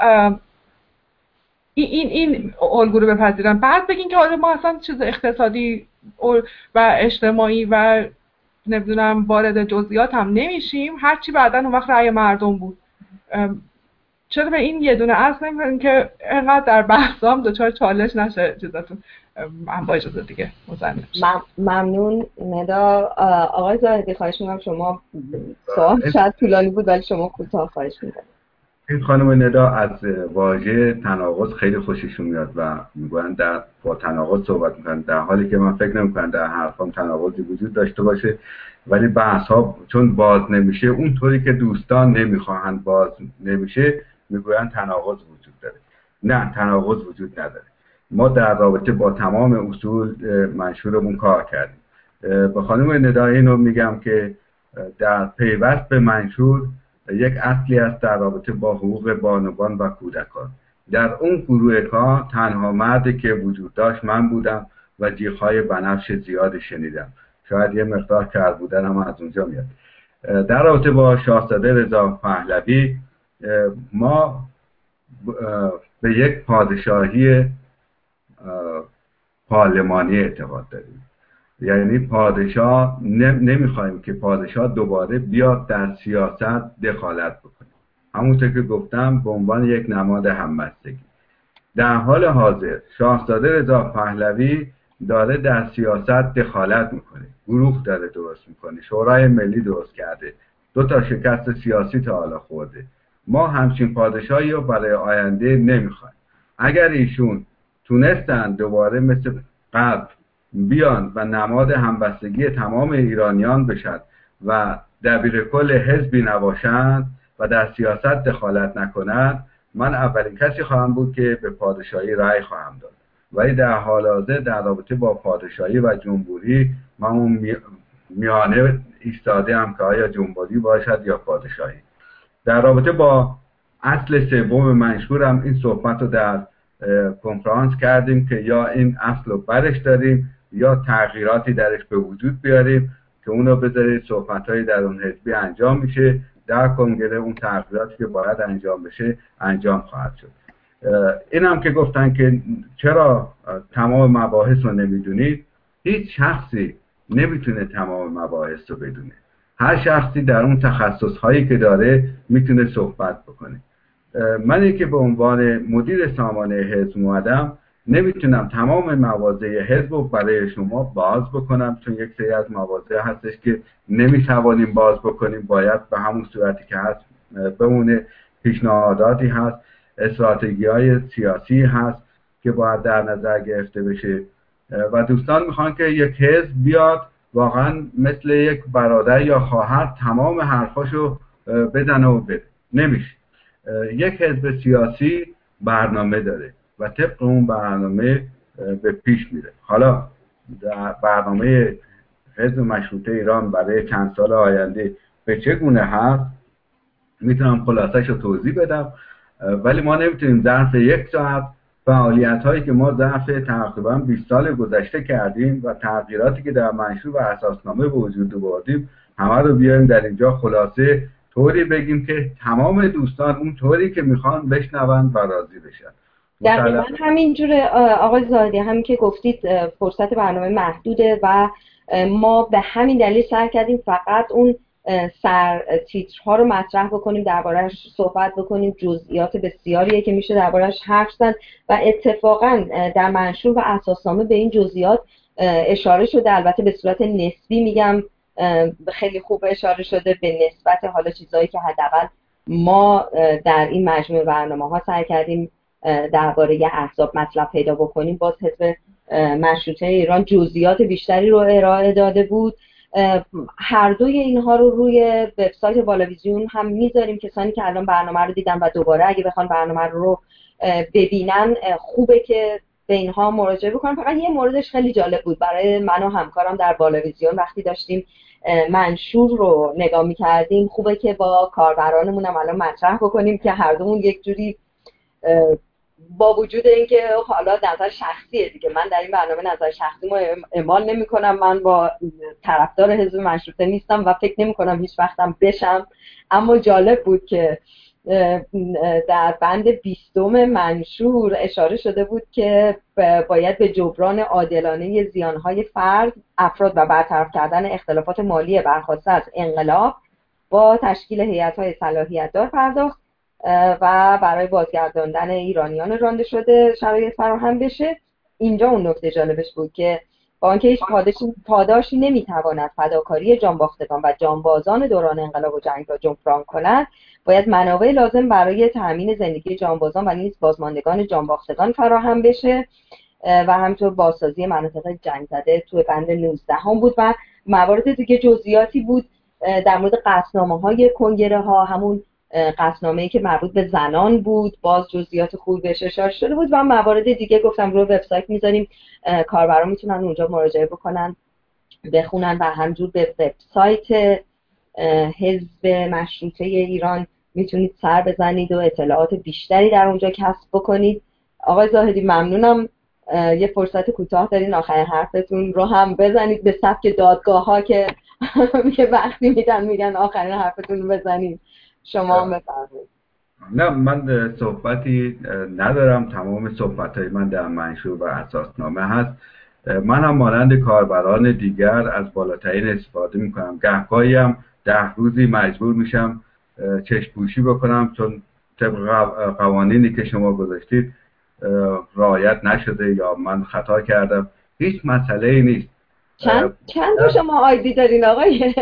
این این الگو رو بپذیرن، بعد بگین که آره ما اصلا چیز اقتصادی و اجتماعی و نمیدونم وارد جزئیات هم نمیشیم، هرچی بعداً اون وقت رأی مردم بود. چرا به این یه دونه اصل نمی‌کنین که اینقدر در بحثام دوچار چالش نشه چیزاتون؟ من با اجازه دیگه مزاحم نشم. ممنون ندا. آقای زاهدی خواهش می‌کنم شما، سوال شاید طولانی بود ولی شما کوتاه خواهش می‌کنم. این خانم ندا از واژه تناقض خیلی خوششون میاد و میگن در با تناقض صحبت میکنن، در حالی که من فکر نمی‌کنم در حرفام تناقضی وجود داشته باشه، ولی بحث ها چون باز نمیشه اونطوری که دوستان نمیخواهند باز نمیشه، میگویند تناقض وجود داره. نه، تناقض وجود نداره. ما در رابطه با تمام اصول منشورمون کار کردیم. به خانم ندا اینو میگم که در پیوست به منشور یک اصلی است در رابطه با حقوق بانوان و کودکان. در اون گروه کار تنها مردی که وجود داشت من بودم و جیغ‌های بنفش زیاد شنیدم. شاید یه مقدار کر بودن هم از اونجا میاد. در رابطه با شاهزاده رضا پهلوی، ما به یک پادشاهی پارلمانی اعتقاد داریم. یعنی پادشاه نمیخوایم که پادشاه دوباره بیاد در سیاست دخالت بکنه. همونطور که گفتم به عنوان یک نماد همبستگی. در حال حاضر شاهزاده رضا پهلوی داره در سیاست دخالت میکنه، گروه داره درست میکنه، شورای ملی درست کرده، دو تا شکست سیاسی تا حالا خورده. ما همچین پادشاهی رو برای آینده نمیخوایم. اگر ایشون تونستن دوباره مثل قبل بیان و نماد همبستگی تمام ایرانیان بشن و دبیر کل حزبی نباشند و در سیاست دخالت نکنند، من اولین کسی خواهم بود که به پادشاهی رأی خواهم داد. ولی در حال حاضر در رابطه با پادشاهی و جمهوری من اون میانه ایستاده هم که آیا جمهوری باشد یا پادشاهی. در رابطه با اصل سوم منشورم این صحبت رو در کنفرانس کردیم که یا این اصل رو برش داریم یا تغییراتی درش به وجود بیاریم که اونو بذارید صحبت‌های در اون حزبی انجام میشه، در کنگره اون تغییراتی که باید انجام بشه انجام خواهد شد. این هم که گفتن که چرا تمام مباحث رو نمیدونید، هیچ شخصی نمیتونه تمام مباحث رو بدونه. هر شخصی در اون تخصص هایی که داره میتونه صحبت بکنه. منی که به عنوان مدیر سامانه حزب اومدم نمیتونم تمام مواضع حزب رو برای شما باز بکنم، چون یک سری از مواضع هستش که نمیتوانیم باز بکنیم، باید به همون صورتی که هست بمونه. پیشنهاداتی هست، استراتژی های سیاسی هست که باید در نظر گرفته بشه و دوستان میخوان که یک حزب بیاد واقعا مثل یک برادر یا خواهر تمام حرفاشو بزنه و بده. نمیشه. یک حزب سیاسی برنامه داره و طبق اون برنامه به پیش میره. حالا در برنامه حزب مشروطه ایران برای چند سال آینده به چه گونه هست میتونم خلاصش رو توضیح بدم، ولی ما نمیتونیم ظرف یک ساعت فعالیت هایی که ما ظرف تقریبا بیست سال گذشته کردیم و تغییراتی که در منشور و اساسنامه به وجود آوردیم همه رو بیاریم در اینجا خلاصه طوری بگیم که تمام دوستان اون طوری که میخوان بشنوند و راضی بشن. دقیقا همینجوره آقای زاهدی، همین که گفتید فرصت برنامه محدوده و ما به همین دلیل سعی کردیم فقط اون سر تیترها رو مطرح بکنیم، درباره‌اش صحبت بکنیم. جزئیات بسیاریه که میشه درباره‌اش حرف زد و اتفاقا در منشور و اساسنامه به این جزئیات اشاره شده، البته به صورت نسبی میگم، خیلی خوب اشاره شده به نسبت حالا چیزایی که حداقل ما در این مجموعه برنامه‌ها سعی کردیم درباره احزاب مطلب پیدا بکنیم. باز حزب مشروطه ایران جزئیات بیشتری رو ارائه داده بود. هر دوی اینها رو روی وبسایت والاویزیون هم میذاریم. کسانی که الان برنامه رو دیدن و دوباره اگه بخوان برنامه رو ببینن خوبه که به اینها مراجعه بکنم. فقط یه موردش خیلی جالب بود برای من و همکارم در بالویزیون، وقتی داشتیم منشور رو نگاه می‌کردیم خوبه که با کاربرانمون هم الان مطرح بکنیم که هر دومون یک جوری با وجود اینکه حالا نظر شخصیه دیگه، من در این برنامه نظر شخصی ما اعمال نمی کنم، من با طرفدار حزب مشروطه نیستم و فکر نمی کنم هیچ وقتم بشم، اما جالب بود که در بند بیستم منشور اشاره شده بود که باید به جبران عادلانه زیانهای فرد، افراد و برطرف کردن اختلافات مالی برخواسته از انقلاب با تشکیل هیئت‌های صلاحیت‌دار پرداخت و برای بازگرداندن ایرانیان رانده شده شرایط فراهم بشه. اینجا اون نکته جالبش بود که با آنکه هیچ پاداشی نمیتواند فداکاری جانباختگان و جانبازان دوران انقلاب و جنگ را جبران کند، باید منابع لازم برای تأمین زندگی جانبازان و نیز بازماندگان جانباختگان فراهم بشه و همینطور بازسازی مناطق جنگ زده توی بند نوزده هم بود و موارد دیگه جزئیاتی بود در مورد قطعنامه‌های کنگره ها، همون قطعنامه‌ای که مربوط به زنان بود، باز جزئیات خوبی بهش اشاره شده بود و موارد دیگه گفتم روی وبسایت میذاریم، کاربران میتونن اونجا مراجعه بکنن بخونن و همجور به وبسایت حزب مشروطه ایران میتونید سر بزنید و اطلاعات بیشتری در اونجا کسب بکنید. آقای زاهدی ممنونم، یه فرصت کوتاه دارین آخرین حرفتون رو هم بزنید به سبک دادگاه ها که یه وقتی میدن میگن آخرین حرفتون رو بزنید. شما هم بفرمایید. نه من صحبتی ندارم، تمام صحبت‌های من در منشور و اساسنامه هست. من هم مانند کاربران دیگر از بالاترین استفاده میکنم، گهگاهی هم ده روزی مجبور میشم چشم‌پوشی بکنم چون طبق قوانینی که شما گذاشتید رعایت نشده یا من خطا کردم. هیچ مسئله ای نیست. چند چند تا شما آیدی دارین آقای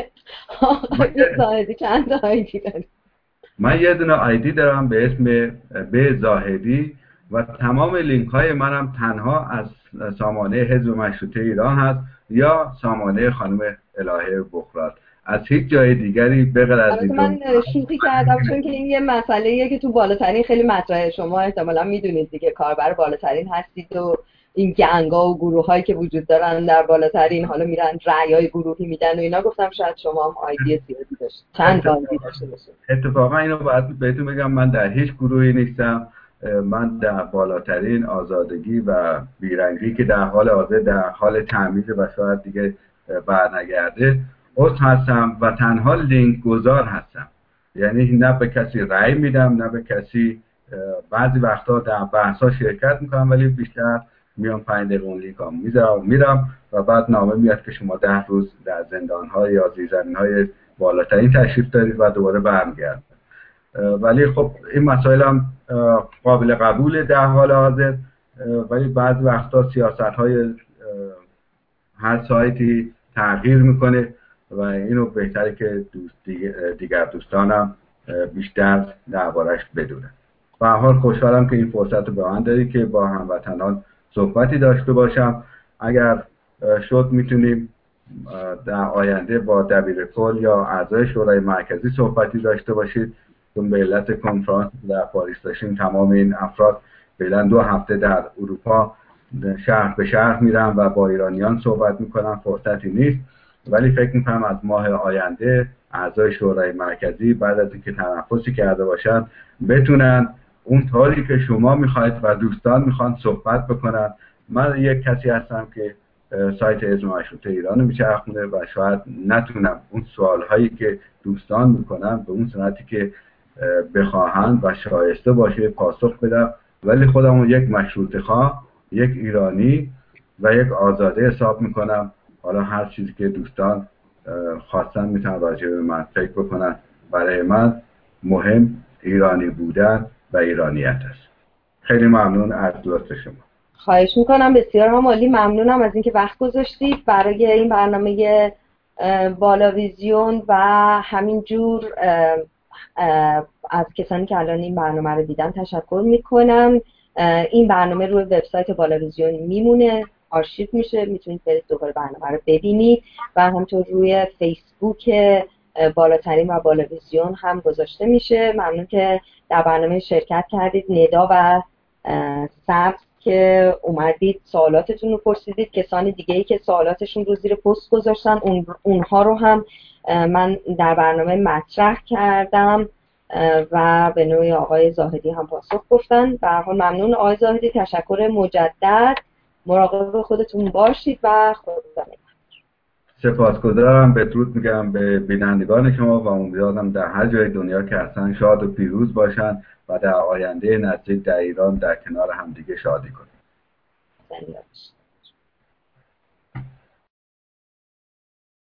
آقای زاهدی؟ چند تا آیدی دارین؟ من یه دونه آیدی دارم به اسم به زاهدی و تمام لینک های منم تنها از سامانه حزب مشروطه ایران هست یا سامانه خانم الهه بخراد، از هیچ جای دیگری به غیر از این. من شوخی کردم چون که این یه مسئله‌ایه که تو بالاترین خیلی مطرحه، شما احتمالاً میدونید دیگه، کاربر بالاترین هستید و این گنگا و گروه هایی که وجود دارن در بالاترین حالا میرن رأیای گروهی میدن و اینا، گفتم شاید شما هم آیدی زیادی داشتید، چند تا آیدی داشته باشید. اتفاقا اینو باید بهتون بگم، من در هیچ گروهی نیستم، من در بالاترین آزادگی و بیرنگی که در حال حاضر در حال تعمیز و شاید دیگه برنگرده عضو هستم و تنها لینک گذار هستم، یعنی نه به کسی رأی میدم نه به کسی، بعضی وقتا در بحث‌ها شرکت میکنم ولی بیشتر میام پنج دقیقه اون لینک هم میذارم و میرم و بعد نامه میاد که شما ده روز در زندان‌های یا زیرزمین‌های بالاترین تشریف دارید و دوباره برمیگردید. ولی خب این مسائل هم قابل قبوله در حال حاضر، ولی بعضی وقتا سیاست‌های هر سایتی تغییر میکنه و اینو بهتره که دوست دیگر دوستانم بیشتر دربارش بدونن. به هر حال خوشحالم که این فرصت رو به من دادی که با هموطنان صحبتی داشته باشم. اگر شد میتونیم در آینده با دبیر کل یا اعضای شورای مرکزی صحبتی داشته باشید، چون به علت کنفرانس در پاریس داشتیم تمام این افراد فعلا دو هفته در اروپا شهر به شهر میرن و با ایرانیان صحبت میکنن، فرصتی نیست، ولی فکر میکنم از ماه آینده اعضای شورای مرکزی بعد از اینکه تنفسی کرده باشن بتونن اون طوری که شما میخواید و دوستان میخوان صحبت بکنن. من یک کسی هستم که سایت حزب مشروطه ایران رو میچرخونه و شاید نتونم اون سوالهایی که دوستان میکنن به اون صورتی که بخواهند و شایسته باشه پاسخ بدم، ولی خودمون یک مشروطه خواه، یک ایرانی و یک آزاده حساب میکنم. حالا هر چیزی که دوستان خواستن میتونن راجع به من فکر بکنن. برای من مهم ایرانی بودن و ایرانیت است. خیلی ممنون از لطف شما. خواهش میکنم، بسیار هم عالی، ممنونم از اینکه وقت گذاشتید برای این برنامه بالاویزیون و همینجور از کسانی که الان این برنامه رو دیدن تشکر میکنم. این برنامه روی وبسایت بالاویزیون میمونه، آرشیو میشه، میتونید برید دوباره برنامه رو ببینید و همینطور روی فیسبوک بالاترین و بالاویزیون هم گذاشته میشه. ممنون که در برنامه شرکت کردید. ندا و سبز که اومدید سوالاتتون رو پرسیدید. کسان دیگه‌ای که سوالاتشون رو زیر پست گذاشتن اون اونها رو هم من در برنامه مطرح کردم و به نوعی آقای زاهدی هم پاسخ گفتن. به هر حال ممنون آقای زاهدی، تشکر مجدد. مراقب خودتون باشید و خدا نگهدار. سپاسگزارم، بدرود میگم به بینندگان شما و امیدوارم در هر جای دنیا که هستن شاد و پیروز باشن و در آینده نزدیک در ایران در کنار همدیگه شادی کنیم.